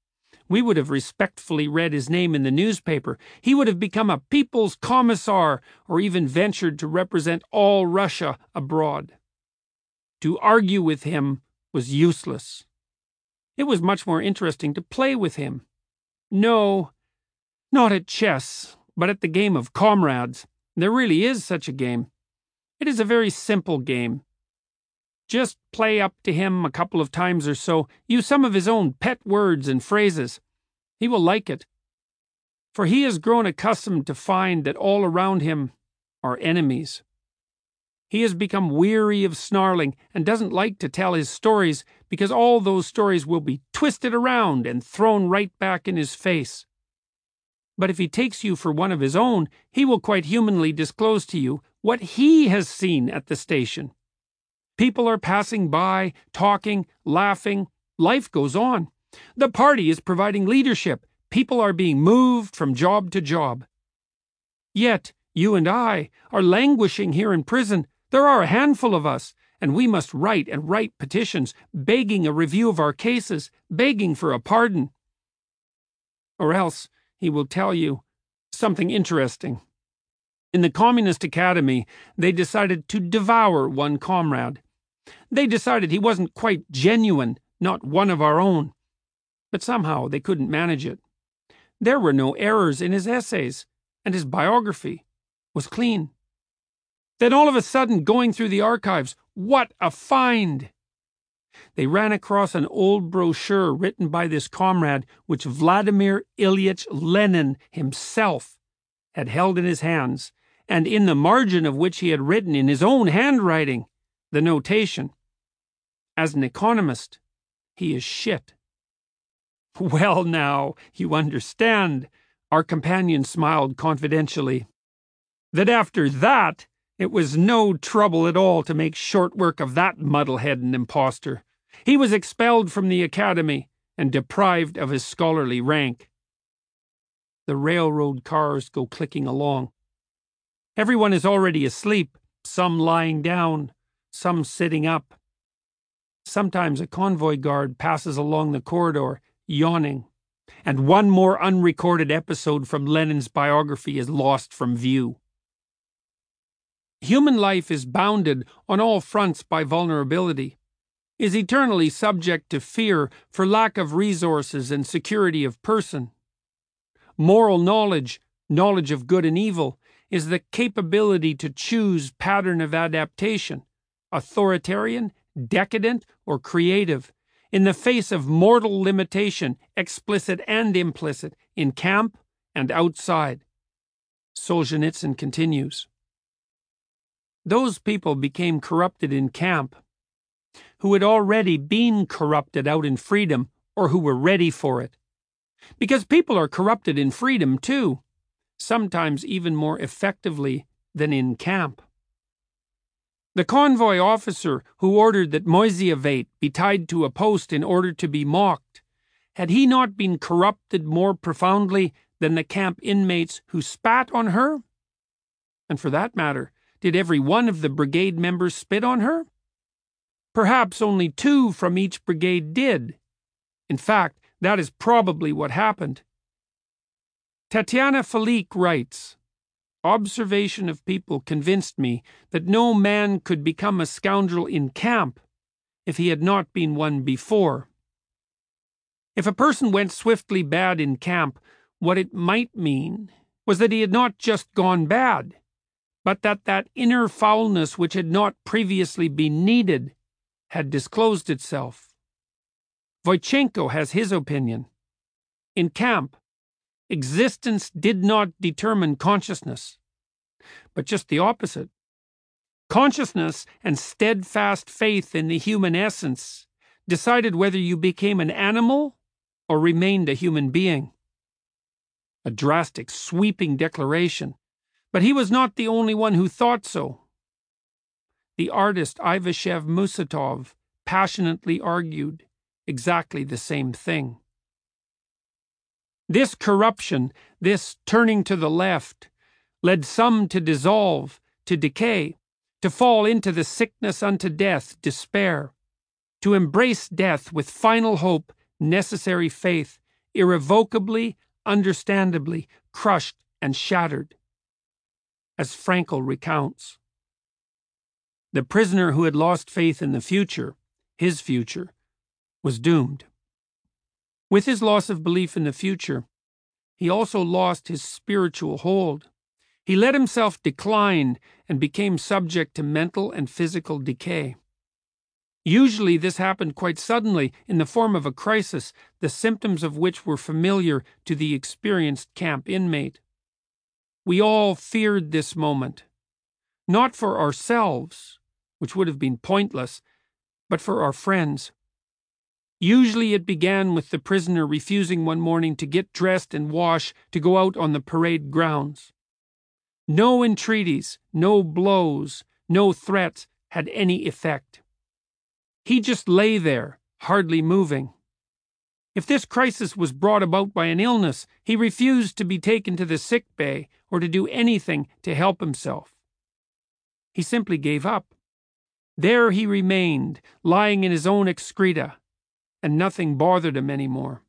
We would have respectfully read his name in the newspaper. He would have become a people's commissar, or even ventured to represent all Russia abroad. To argue with him was useless. It was much more interesting to play with him. No, not at chess, but at the game of comrades. There really is such a game. It is a very simple game. Just play up to him a couple of times or so, use some of his own pet words and phrases. He will like it. For he has grown accustomed to find that all around him are enemies. He has become weary of snarling and doesn't like to tell his stories because all those stories will be twisted around and thrown right back in his face. But if he takes you for one of his own, he will quite humanly disclose to you what he has seen at the station. People are passing by, talking, laughing. Life goes on. The party is providing leadership. People are being moved from job to job. Yet, you and I are languishing here in prison. There are a handful of us, and we must write and write petitions, begging a review of our cases, begging for a pardon. Or else, he will tell you something interesting. In the Communist Academy, they decided to devour one comrade. They decided he wasn't quite genuine, not one of our own. But somehow they couldn't manage it. There were no errors in his essays, and his biography was clean. Then all of a sudden, going through the archives, what a find! They ran across an old brochure written by this comrade, which Vladimir Ilyich Lenin himself had held in his hands, and in the margin of which he had written in his own handwriting the notation, "As an economist, he is shit." Well, now, you understand, our companion smiled confidentially, that after that it was no trouble at all to make short work of that muddlehead and impostor. He was expelled from the academy and deprived of his scholarly rank. The railroad cars go clicking along. Everyone is already asleep, some lying down, some sitting up. Sometimes a convoy guard passes along the corridor, yawning, and one more unrecorded episode from Lenin's biography is lost from view. Human life is bounded on all fronts by vulnerability, is eternally subject to fear for lack of resources and security of person. Moral knowledge, knowledge of good and evil, is the capability to choose pattern of adaptation, authoritarian, decadent, or creative, in the face of mortal limitation, explicit and implicit, in camp and outside. Solzhenitsyn continues. Those people became corrupted in camp, who had already been corrupted out in freedom, or who were ready for it. Because people are corrupted in freedom too, sometimes even more effectively than in camp. The convoy officer who ordered that Moiseevate be tied to a post in order to be mocked, had he not been corrupted more profoundly than the camp inmates who spat on her? And for that matter, did every one of the brigade members spit on her? Perhaps only two from each brigade did. In fact, that is probably what happened. Tatiana Falik writes, "Observation of people convinced me that no man could become a scoundrel in camp if he had not been one before. If a person went swiftly bad in camp, what it might mean was that he had not just gone bad, but that that inner foulness which had not previously been needed had disclosed itself. Voichenko has his opinion. In camp, existence did not determine consciousness, but just the opposite. Consciousness and steadfast faith in the human essence decided whether you became an animal or remained a human being." A drastic, sweeping declaration, but he was not the only one who thought so. The artist Ivashev Musatov passionately argued exactly the same thing. This corruption, this turning to the left, led some to dissolve, to decay, to fall into the sickness unto death, despair, to embrace death with final hope, necessary faith, irrevocably, understandably crushed and shattered. As Frankl recounts, the prisoner who had lost faith in the future, his future, was doomed. With his loss of belief in the future, he also lost his spiritual hold. He let himself decline and became subject to mental and physical decay. Usually this happened quite suddenly in the form of a crisis, the symptoms of which were familiar to the experienced camp inmate. We all feared this moment, not for ourselves, which would have been pointless, but for our friends. Usually it began with the prisoner refusing one morning to get dressed and wash to go out on the parade grounds. No entreaties, no blows, no threats had any effect. He just lay there, hardly moving. If this crisis was brought about by an illness, he refused to be taken to the sick bay or to do anything to help himself. He simply gave up. There he remained, lying in his own excreta, and nothing bothered him anymore.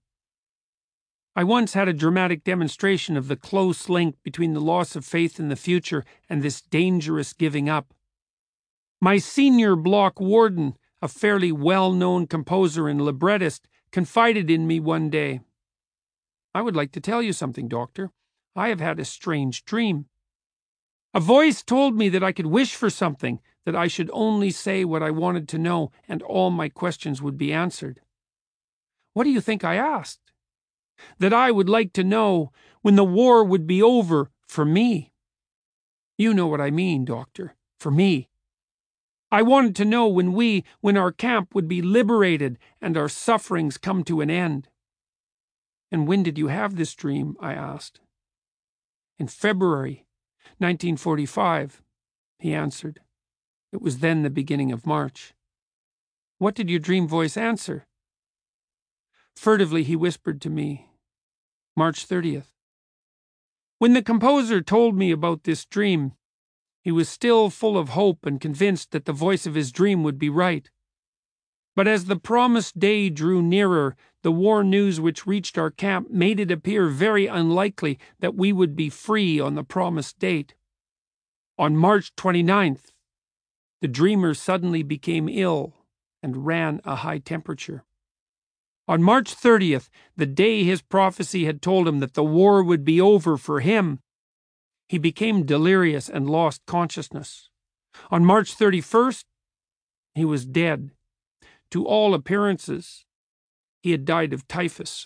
I once had a dramatic demonstration of the close link between the loss of faith in the future and this dangerous giving up. My senior block warden, a fairly well-known composer and librettist, confided in me one day. "I would like to tell you something, Doctor. I have had a strange dream. A voice told me that I could wish for something, that I should only say what I wanted to know, and all my questions would be answered. What do you think I asked? That I would like to know when the war would be over for me. You know what I mean, Doctor, for me. I wanted to know when we, when our camp would be liberated and our sufferings come to an end." "And when did you have this dream?" I asked. "In February, nineteen forty-five, he answered. It was then the beginning of March. "What did your dream voice answer?" Furtively he whispered to me, "March thirtieth. When the composer told me about this dream, he was still full of hope and convinced that the voice of his dream would be right. But as the promised day drew nearer, the war news which reached our camp made it appear very unlikely that we would be free on the promised date. On March twenty-ninth, the dreamer suddenly became ill and ran a high temperature. On March thirtieth, the day his prophecy had told him that the war would be over for him, he became delirious and lost consciousness. On March thirty-first, he was dead. To all appearances, he had died of typhus."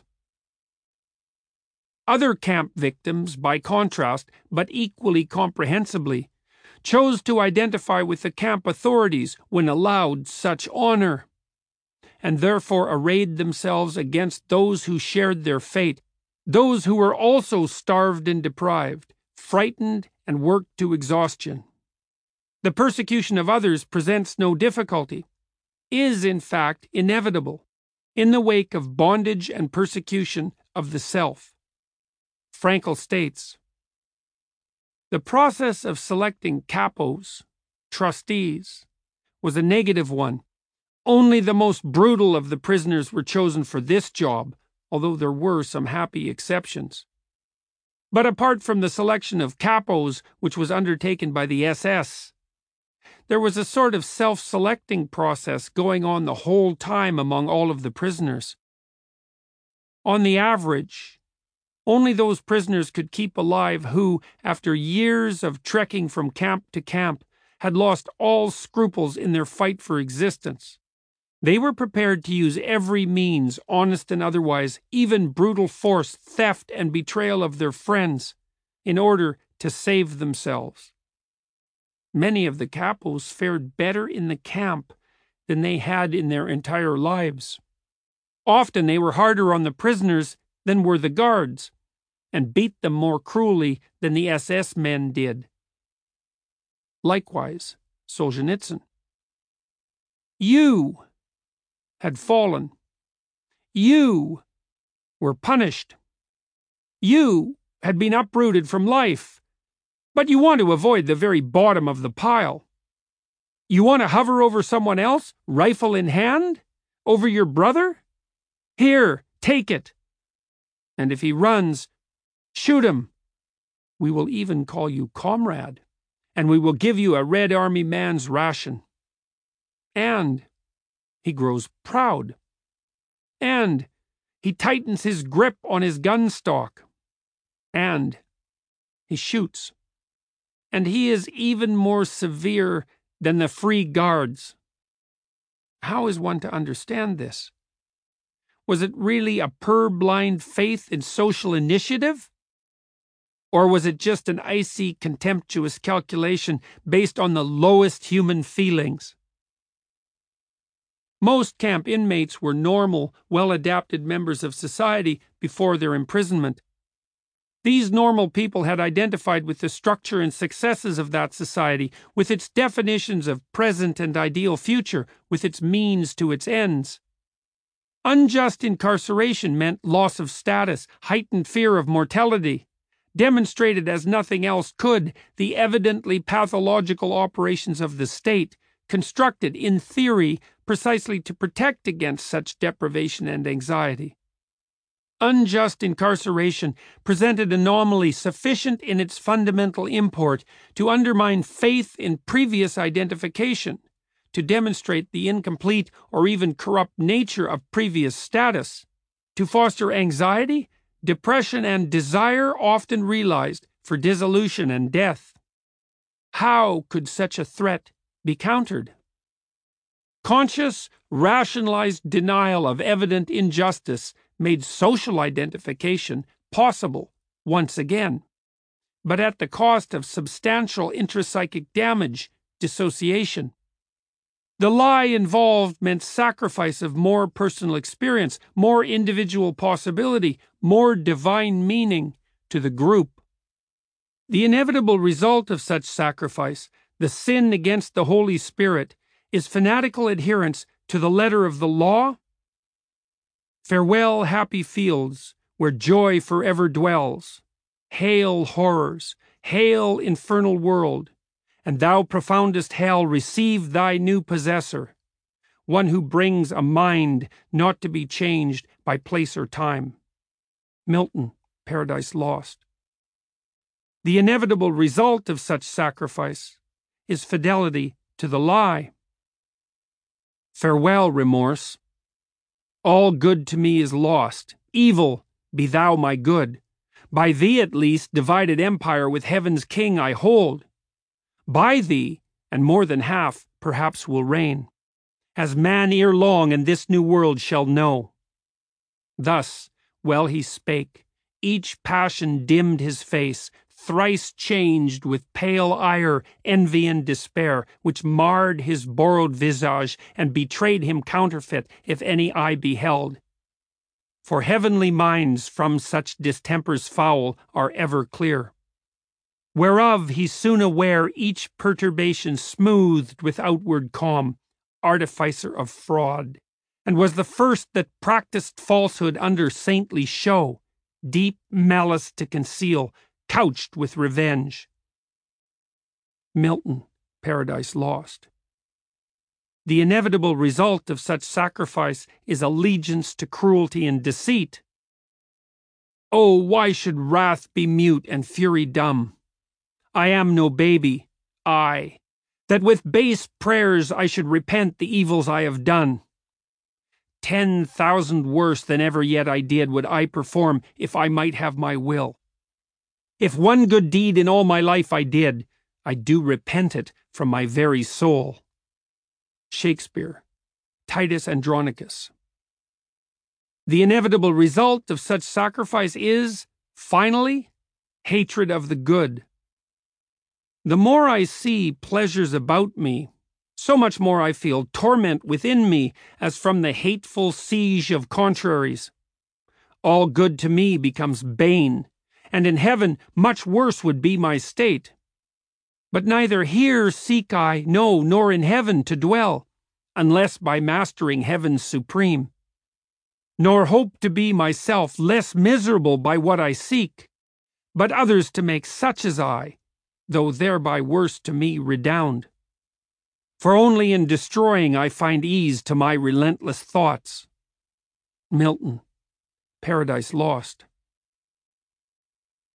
Other camp victims, by contrast, but equally comprehensibly, chose to identify with the camp authorities when allowed such honor, and therefore arrayed themselves against those who shared their fate, those who were also starved and deprived, frightened and worked to exhaustion. The persecution of others presents no difficulty, is in fact inevitable, in the wake of bondage and persecution of the self. Frankl states, "The process of selecting capos, trustees, was a negative one. Only the most brutal of the prisoners were chosen for this job, although there were some happy exceptions. But apart from the selection of capos, which was undertaken by the S S, there was a sort of self-selecting process going on the whole time among all of the prisoners. On the average, only those prisoners could keep alive who, after years of trekking from camp to camp, had lost all scruples in their fight for existence. They were prepared to use every means, honest and otherwise, even brutal force, theft, and betrayal of their friends, in order to save themselves. Many of the capos fared better in the camp than they had in their entire lives. Often they were harder on the prisoners than were the guards, and beat them more cruelly than the S S men did." Likewise, Solzhenitsyn. "You had fallen. You were punished. You had been uprooted from life, but you want to avoid the very bottom of the pile. You want to hover over someone else, rifle in hand? Over your brother? Here, take it. And if he runs, shoot him. We will even call you comrade, and we will give you a Red Army man's ration. And he grows proud. And he tightens his grip on his gun stock. And he shoots. And he is even more severe than the Free Guards. How is one to understand this? Was it really a purblind faith in social initiative? Or was it just an icy, contemptuous calculation based on the lowest human feelings? Most camp inmates were normal, well-adapted members of society before their imprisonment. These normal people had identified with the structure and successes of that society, with its definitions of present and ideal future, with its means to its ends. Unjust incarceration meant loss of status, heightened fear of mortality. Demonstrated as nothing else could the evidently pathological operations of the state, constructed in theory precisely to protect against such deprivation and anxiety. Unjust incarceration presented anomaly sufficient in its fundamental import to undermine faith in previous identification, to demonstrate the incomplete or even corrupt nature of previous status, to foster anxiety, depression, and desire often realized for dissolution and death. How could such a threat be countered? Conscious, rationalized denial of evident injustice made social identification possible once again, but at the cost of substantial intrapsychic damage, dissociation. The lie involved meant sacrifice of more personal experience, more individual possibility, more divine meaning to the group. The inevitable result of such sacrifice, the sin against the Holy Spirit, is fanatical adherence to the letter of the law. Farewell, happy fields, where joy forever dwells. Hail, horrors! Hail, infernal world! And thou profoundest hell, receive thy new possessor, one who brings a mind not to be changed by place or time. Milton, Paradise Lost. The inevitable result of such sacrifice is fidelity to the lie. Farewell, remorse. All good to me is lost. Evil, be thou my good. By thee at least divided empire with heaven's king I hold. By thee, and more than half, perhaps will reign, as man ere long in this new world shall know. Thus, well he spake, each passion dimmed his face, thrice changed with pale ire, envy, and despair, which marred his borrowed visage, and betrayed him counterfeit, if any eye beheld. For heavenly minds from such distempers foul are ever clear. Whereof he's soon aware each perturbation smoothed with outward calm, artificer of fraud, and was the first that practiced falsehood under saintly show, deep malice to conceal, couched with revenge. Milton, Paradise Lost. The inevitable result of such sacrifice is allegiance to cruelty and deceit. Oh, why should wrath be mute and fury dumb? I am no baby, I, that with base prayers I should repent the evils I have done. Ten thousand worse than ever yet I did would I perform if I might have my will. If one good deed in all my life I did, I do repent it from my very soul. Shakespeare, Titus Andronicus. The inevitable result of such sacrifice is, finally, hatred of the good. The more I see pleasures about me, so much more I feel torment within me as from the hateful siege of contraries. All good to me becomes bane, and in heaven much worse would be my state. But neither here seek I, no, nor in heaven to dwell, unless by mastering heaven's supreme. Nor hope to be myself less miserable by what I seek, but others to make such as I, though thereby worse to me redound. For only in destroying I find ease to my relentless thoughts. Milton, Paradise Lost.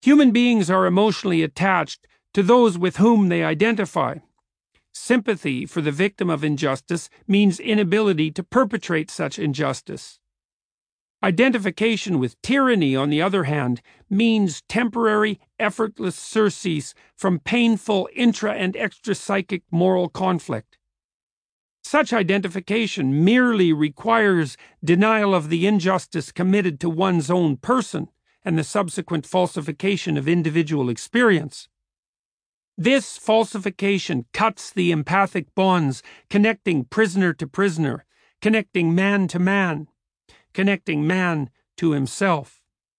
Human beings are emotionally attached to those with whom they identify. Sympathy for the victim of injustice means inability to perpetrate such injustice. Identification with tyranny, on the other hand, means temporary, effortless surcease from painful intra- and extra-psychic moral conflict. Such identification merely requires denial of the injustice committed to one's own person and the subsequent falsification of individual experience. This falsification cuts the empathic bonds connecting prisoner to prisoner, connecting man to man, connecting man to himself.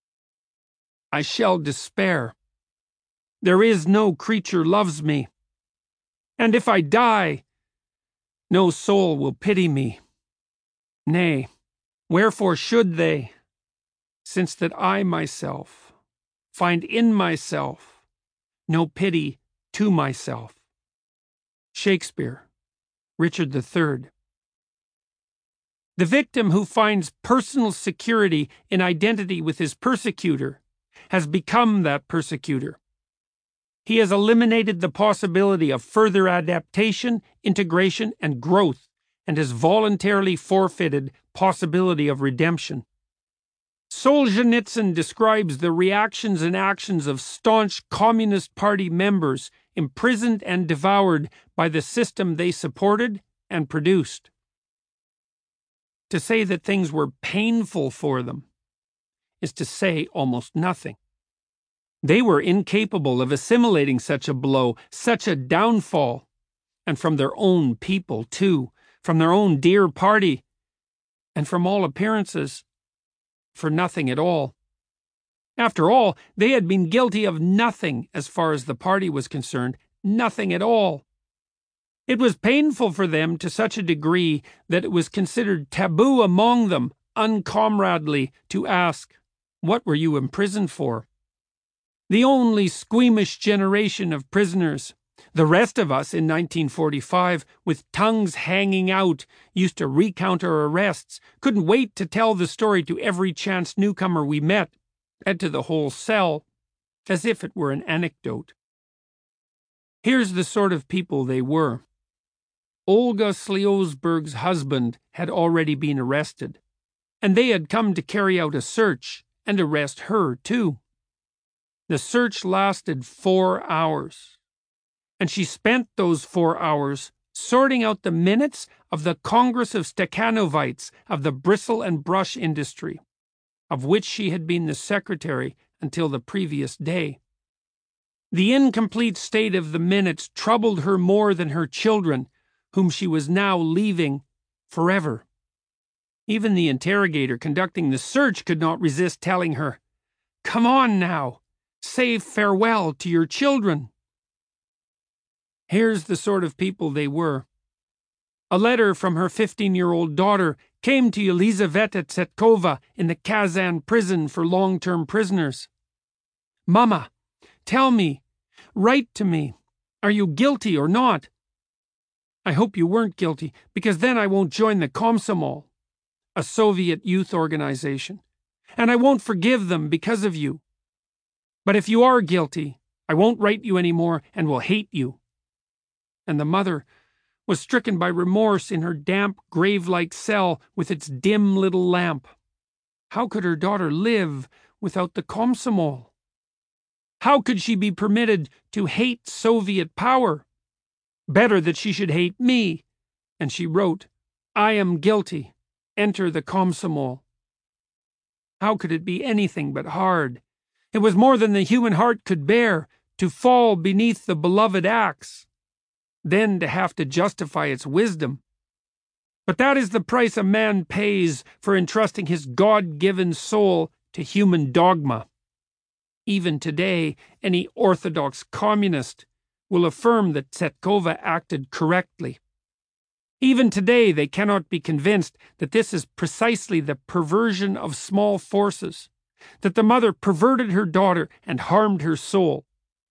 I shall despair. There is no creature loves me. And if I die, no soul will pity me. Nay, wherefore should they, since that I myself find in myself no pity to myself. Shakespeare, Richard the Third. The victim who finds personal security in identity with his persecutor has become that persecutor. He has eliminated the possibility of further adaptation, integration, and growth, and has voluntarily forfeited possibility of redemption. Solzhenitsyn describes the reactions and actions of staunch Communist Party members imprisoned and devoured by the system they supported and produced. To say that things were painful for them is to say almost nothing. They were incapable of assimilating such a blow, such a downfall, and from their own people, too, from their own dear party, and from all appearances, for nothing at all. After all, they had been guilty of nothing as far as the party was concerned, nothing at all. It was painful for them to such a degree that it was considered taboo among them, uncomradely, to ask, "What were you imprisoned for?" The only squeamish generation of prisoners, the rest of us in nineteen forty-five, with tongues hanging out, used to recount our arrests, couldn't wait to tell the story to every chance newcomer we met, and to the whole cell, as if it were an anecdote. Here's the sort of people they were. Olga Sliosberg's husband had already been arrested, and they had come to carry out a search and arrest her, too. The search lasted four hours, and she spent those four hours sorting out the minutes of the Congress of Stakhanovites of the bristle and brush industry, of which she had been the secretary until the previous day. The incomplete state of the minutes troubled her more than her children, whom she was now leaving forever. Even the interrogator conducting the search could not resist telling her, "Come on now, say farewell to your children." Here's the sort of people they were. A letter from her fifteen-year-old daughter came to Elizaveta Tsetkova in the Kazan prison for long-term prisoners. "Mama, tell me, write to me, are you guilty or not? I hope you weren't guilty, because then I won't join the Komsomol, a Soviet youth organization, and I won't forgive them because of you. But if you are guilty, I won't write you anymore and will hate you." And the mother was stricken by remorse in her damp, grave-like cell with its dim little lamp. How could her daughter live without the Komsomol? How could she be permitted to hate Soviet power? Better that she should hate me. And she wrote, "I am guilty. Enter the Komsomol." How could it be anything but hard? It was more than the human heart could bear to fall beneath the beloved axe, then to have to justify its wisdom. But that is the price a man pays for entrusting his God-given soul to human dogma. Even today, any orthodox communist will affirm that Tsetkova acted correctly. Even today, they cannot be convinced that this is precisely the perversion of small forces, that the mother perverted her daughter and harmed her soul.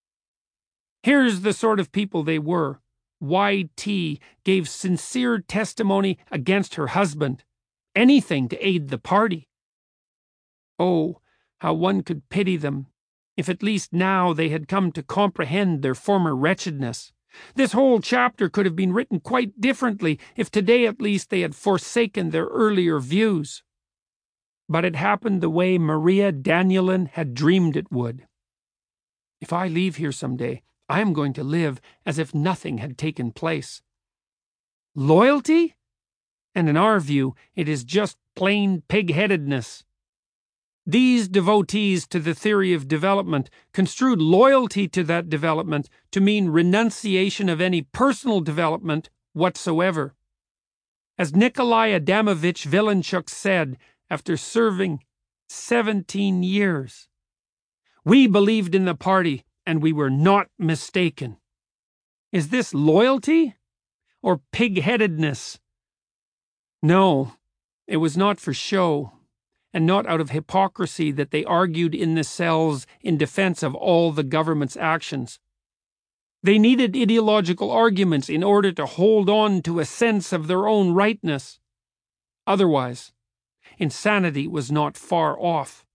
Here's the sort of people they were. Y T gave sincere testimony against her husband, anything to aid the party. Oh, how one could pity them If at least now they had come to comprehend their former wretchedness. This whole chapter could have been written quite differently if today at least they had forsaken their earlier views. But it happened the way Maria Danielin had dreamed it would. If I leave here some day, I am going to live as if nothing had taken place. Loyalty? And in our view, it is just plain pig-headedness. These devotees to the theory of development construed loyalty to that development to mean renunciation of any personal development whatsoever. As Nikolai Adamovich Vilenchuk said after serving seventeen years, "We believed in the party, and we were not mistaken." Is this loyalty or pig-headedness? No, it was not for show, and not out of hypocrisy that they argued in the cells in defense of all the government's actions. They needed ideological arguments in order to hold on to a sense of their own rightness. Otherwise, insanity was not far off.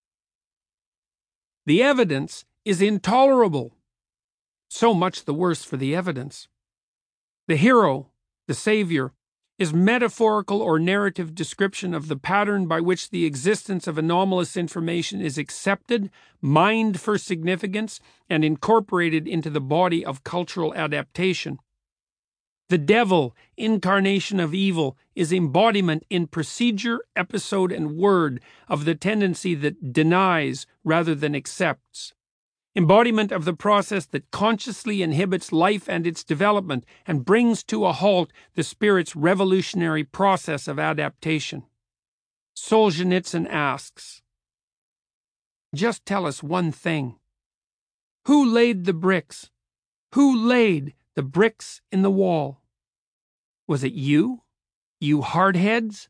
The evidence is intolerable. So much the worse for the evidence. The hero, the savior, is metaphorical or narrative description of the pattern by which the existence of anomalous information is accepted, mined for significance, and incorporated into the body of cultural adaptation. The devil, incarnation of evil, is embodiment in procedure, episode, and word of the tendency that denies rather than accepts. Embodiment of the process that consciously inhibits life and its development and brings to a halt the spirit's revolutionary process of adaptation. Solzhenitsyn asks, "Just tell us one thing. Who laid the bricks? Who laid the bricks in the wall? Was it you, you hardheads?"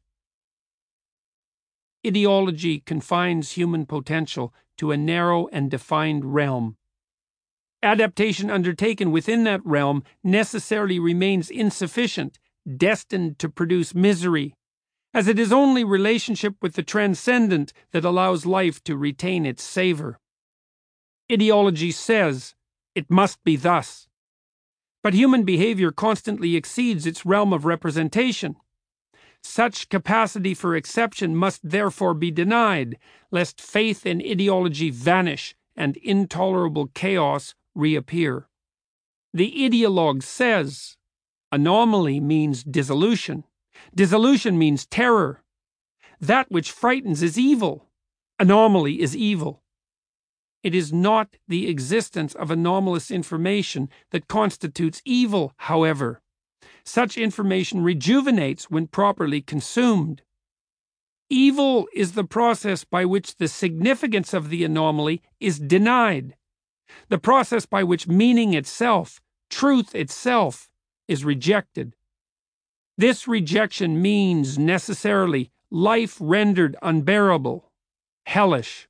Ideology confines human potential to a narrow and defined realm. Adaptation undertaken within that realm necessarily remains insufficient, destined to produce misery, as it is only relationship with the transcendent that allows life to retain its savor. Ideology says, it must be thus. But human behavior constantly exceeds its realm of representation. Such capacity for exception must therefore be denied, lest faith in ideology vanish and intolerable chaos reappear. The ideologue says, anomaly means dissolution. Dissolution means terror. That which frightens is evil. Anomaly is evil. It is not the existence of anomalous information that constitutes evil, however. Such information rejuvenates when properly consumed. Evil is the process by which the significance of the anomaly is denied, the process by which meaning itself, truth itself, is rejected. This rejection means necessarily life rendered unbearable, hellish.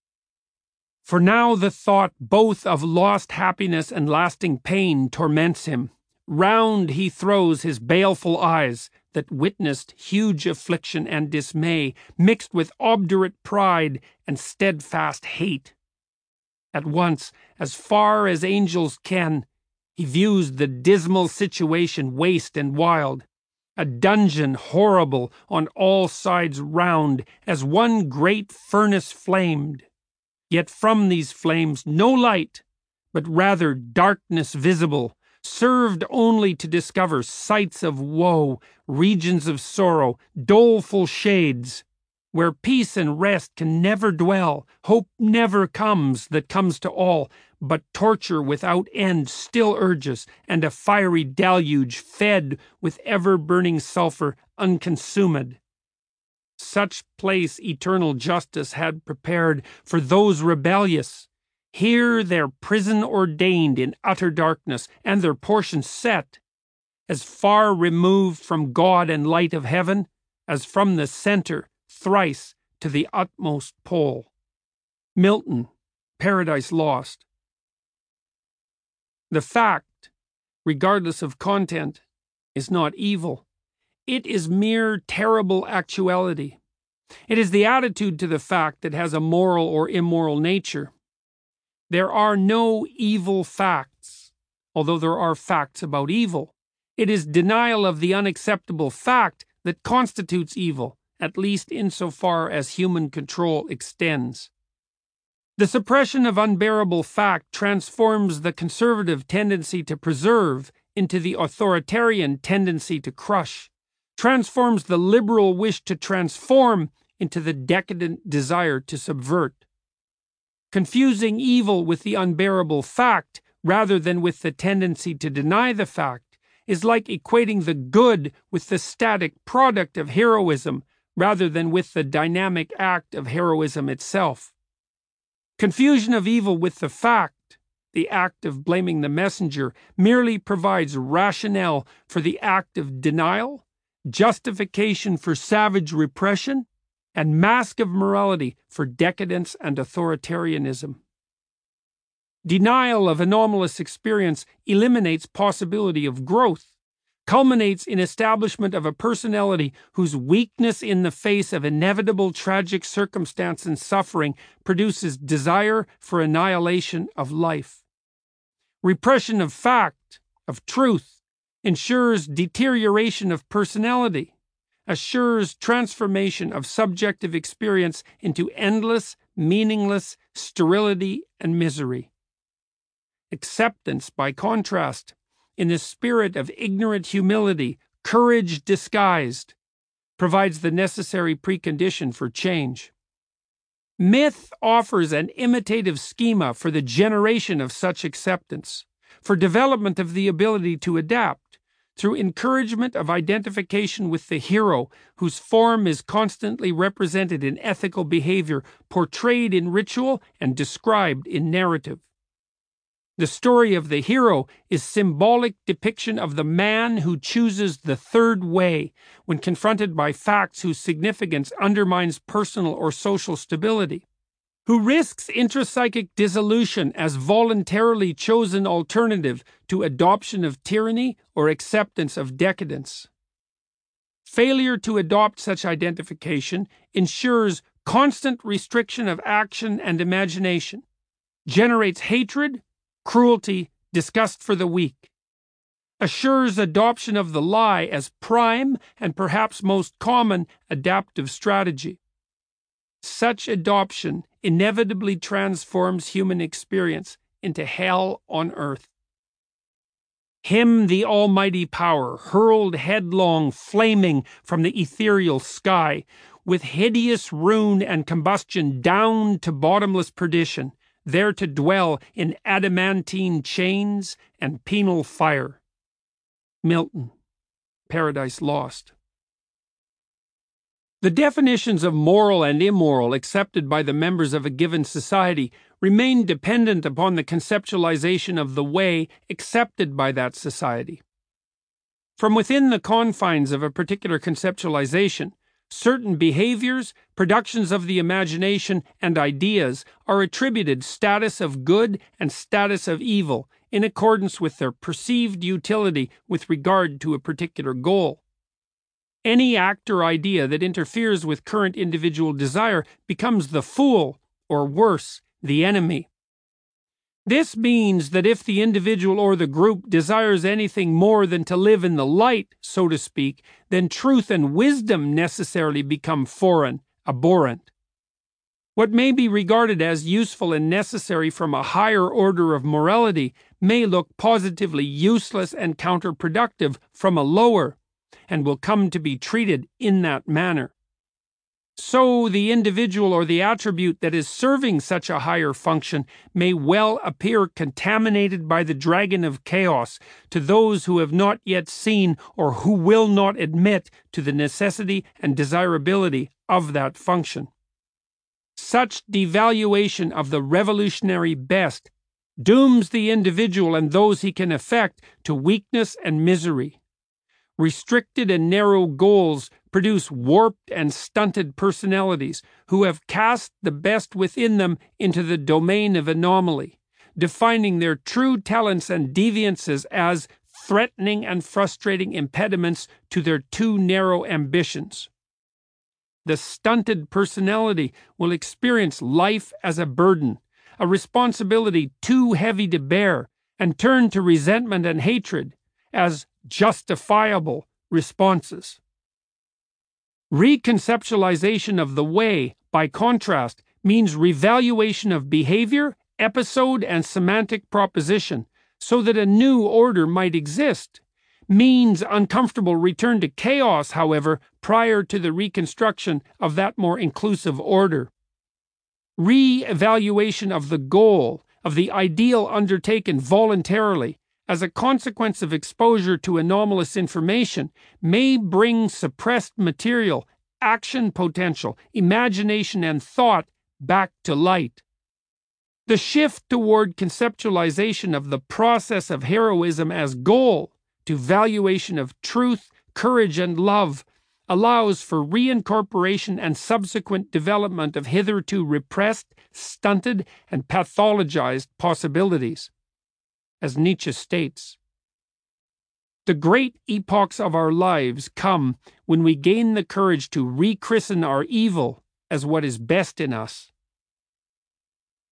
For now the thought both of lost happiness and lasting pain torments him. Round he throws his baleful eyes, that witnessed huge affliction and dismay, mixed with obdurate pride and steadfast hate. At once, as far as angels can, he views the dismal situation waste and wild, a dungeon horrible on all sides round, as one great furnace flamed. Yet from these flames no light, but rather darkness visible, served only to discover sights of woe, regions of sorrow, doleful shades, where peace and rest can never dwell, hope never comes that comes to all, but torture without end still urges, and a fiery deluge fed with ever-burning sulphur unconsumed. Such place eternal justice had prepared for those rebellious. Here their prison ordained in utter darkness, and their portion set, as far removed from God and light of heaven, as from the center thrice to the utmost pole. Milton, Paradise Lost. The fact, regardless of content, is not evil. It is mere terrible actuality. It is the attitude to the fact that has a moral or immoral nature. There are no evil facts, although there are facts about evil. It is denial of the unacceptable fact that constitutes evil, at least insofar as human control extends. The suppression of unbearable fact transforms the conservative tendency to preserve into the authoritarian tendency to crush, transforms the liberal wish to transform into the decadent desire to subvert. Confusing evil with the unbearable fact rather than with the tendency to deny the fact is like equating the good with the static product of heroism rather than with the dynamic act of heroism itself. Confusion of evil with the fact, the act of blaming the messenger, merely provides rationale for the act of denial, justification for savage repression, and mask of morality for decadence and authoritarianism. Denial of anomalous experience eliminates possibility of growth, culminates in establishment of a personality whose weakness in the face of inevitable tragic circumstance and suffering produces desire for annihilation of life. Repression of fact, of truth, ensures deterioration of personality, assures transformation of subjective experience into endless, meaningless sterility and misery. Acceptance, by contrast, in the spirit of ignorant humility, courage disguised, provides the necessary precondition for change. Myth offers an imitative schema for the generation of such acceptance, for development of the ability to adapt, through encouragement of identification with the hero, whose form is constantly represented in ethical behavior, portrayed in ritual, and described in narrative. The story of the hero is symbolic depiction of the man who chooses the third way when confronted by facts whose significance undermines personal or social stability, who risks intrapsychic dissolution as voluntarily chosen alternative to adoption of tyranny or acceptance of decadence. Failure to adopt such identification ensures constant restriction of action and imagination, generates hatred, cruelty, disgust for the weak, assures adoption of the lie as prime and perhaps most common adaptive strategy. Such adoption inevitably transforms human experience into hell on earth. Him the almighty power, hurled headlong, flaming from the ethereal sky, with hideous ruin and combustion down to bottomless perdition, there to dwell in adamantine chains and penal fire. Milton, Paradise Lost. The definitions of moral and immoral accepted by the members of a given society remain dependent upon the conceptualization of the way accepted by that society. From within the confines of a particular conceptualization, certain behaviors, productions of the imagination, and ideas are attributed status of good and status of evil in accordance with their perceived utility with regard to a particular goal. Any act or idea that interferes with current individual desire becomes the fool, or worse, the enemy. This means that if the individual or the group desires anything more than to live in the light, so to speak, then truth and wisdom necessarily become foreign, abhorrent. What may be regarded as useful and necessary from a higher order of morality may look positively useless and counterproductive from a lower, and will come to be treated in that manner. So the individual or the attribute that is serving such a higher function may well appear contaminated by the dragon of chaos to those who have not yet seen or who will not admit to the necessity and desirability of that function. Such devaluation of the revolutionary best dooms the individual and those he can affect to weakness and misery. Restricted and narrow goals produce warped and stunted personalities who have cast the best within them into the domain of anomaly, defining their true talents and deviances as threatening and frustrating impediments to their too narrow ambitions. The stunted personality will experience life as a burden, a responsibility too heavy to bear, and turn to resentment and hatred as justifiable responses. Reconceptualization of the way, by contrast, means revaluation of behavior, episode, and semantic proposition, so that a new order might exist. Means uncomfortable return to chaos, however, prior to the reconstruction of that more inclusive order. Re-evaluation of the goal, of the ideal undertaken voluntarily, as a consequence of exposure to anomalous information, may bring suppressed material, action potential, imagination, and thought back to light. The shift toward conceptualization of the process of heroism as goal to valuation of truth, courage, and love allows for reincorporation and subsequent development of hitherto repressed, stunted, and pathologized possibilities. As Nietzsche states, the great epochs of our lives come when we gain the courage to rechristen our evil as what is best in us.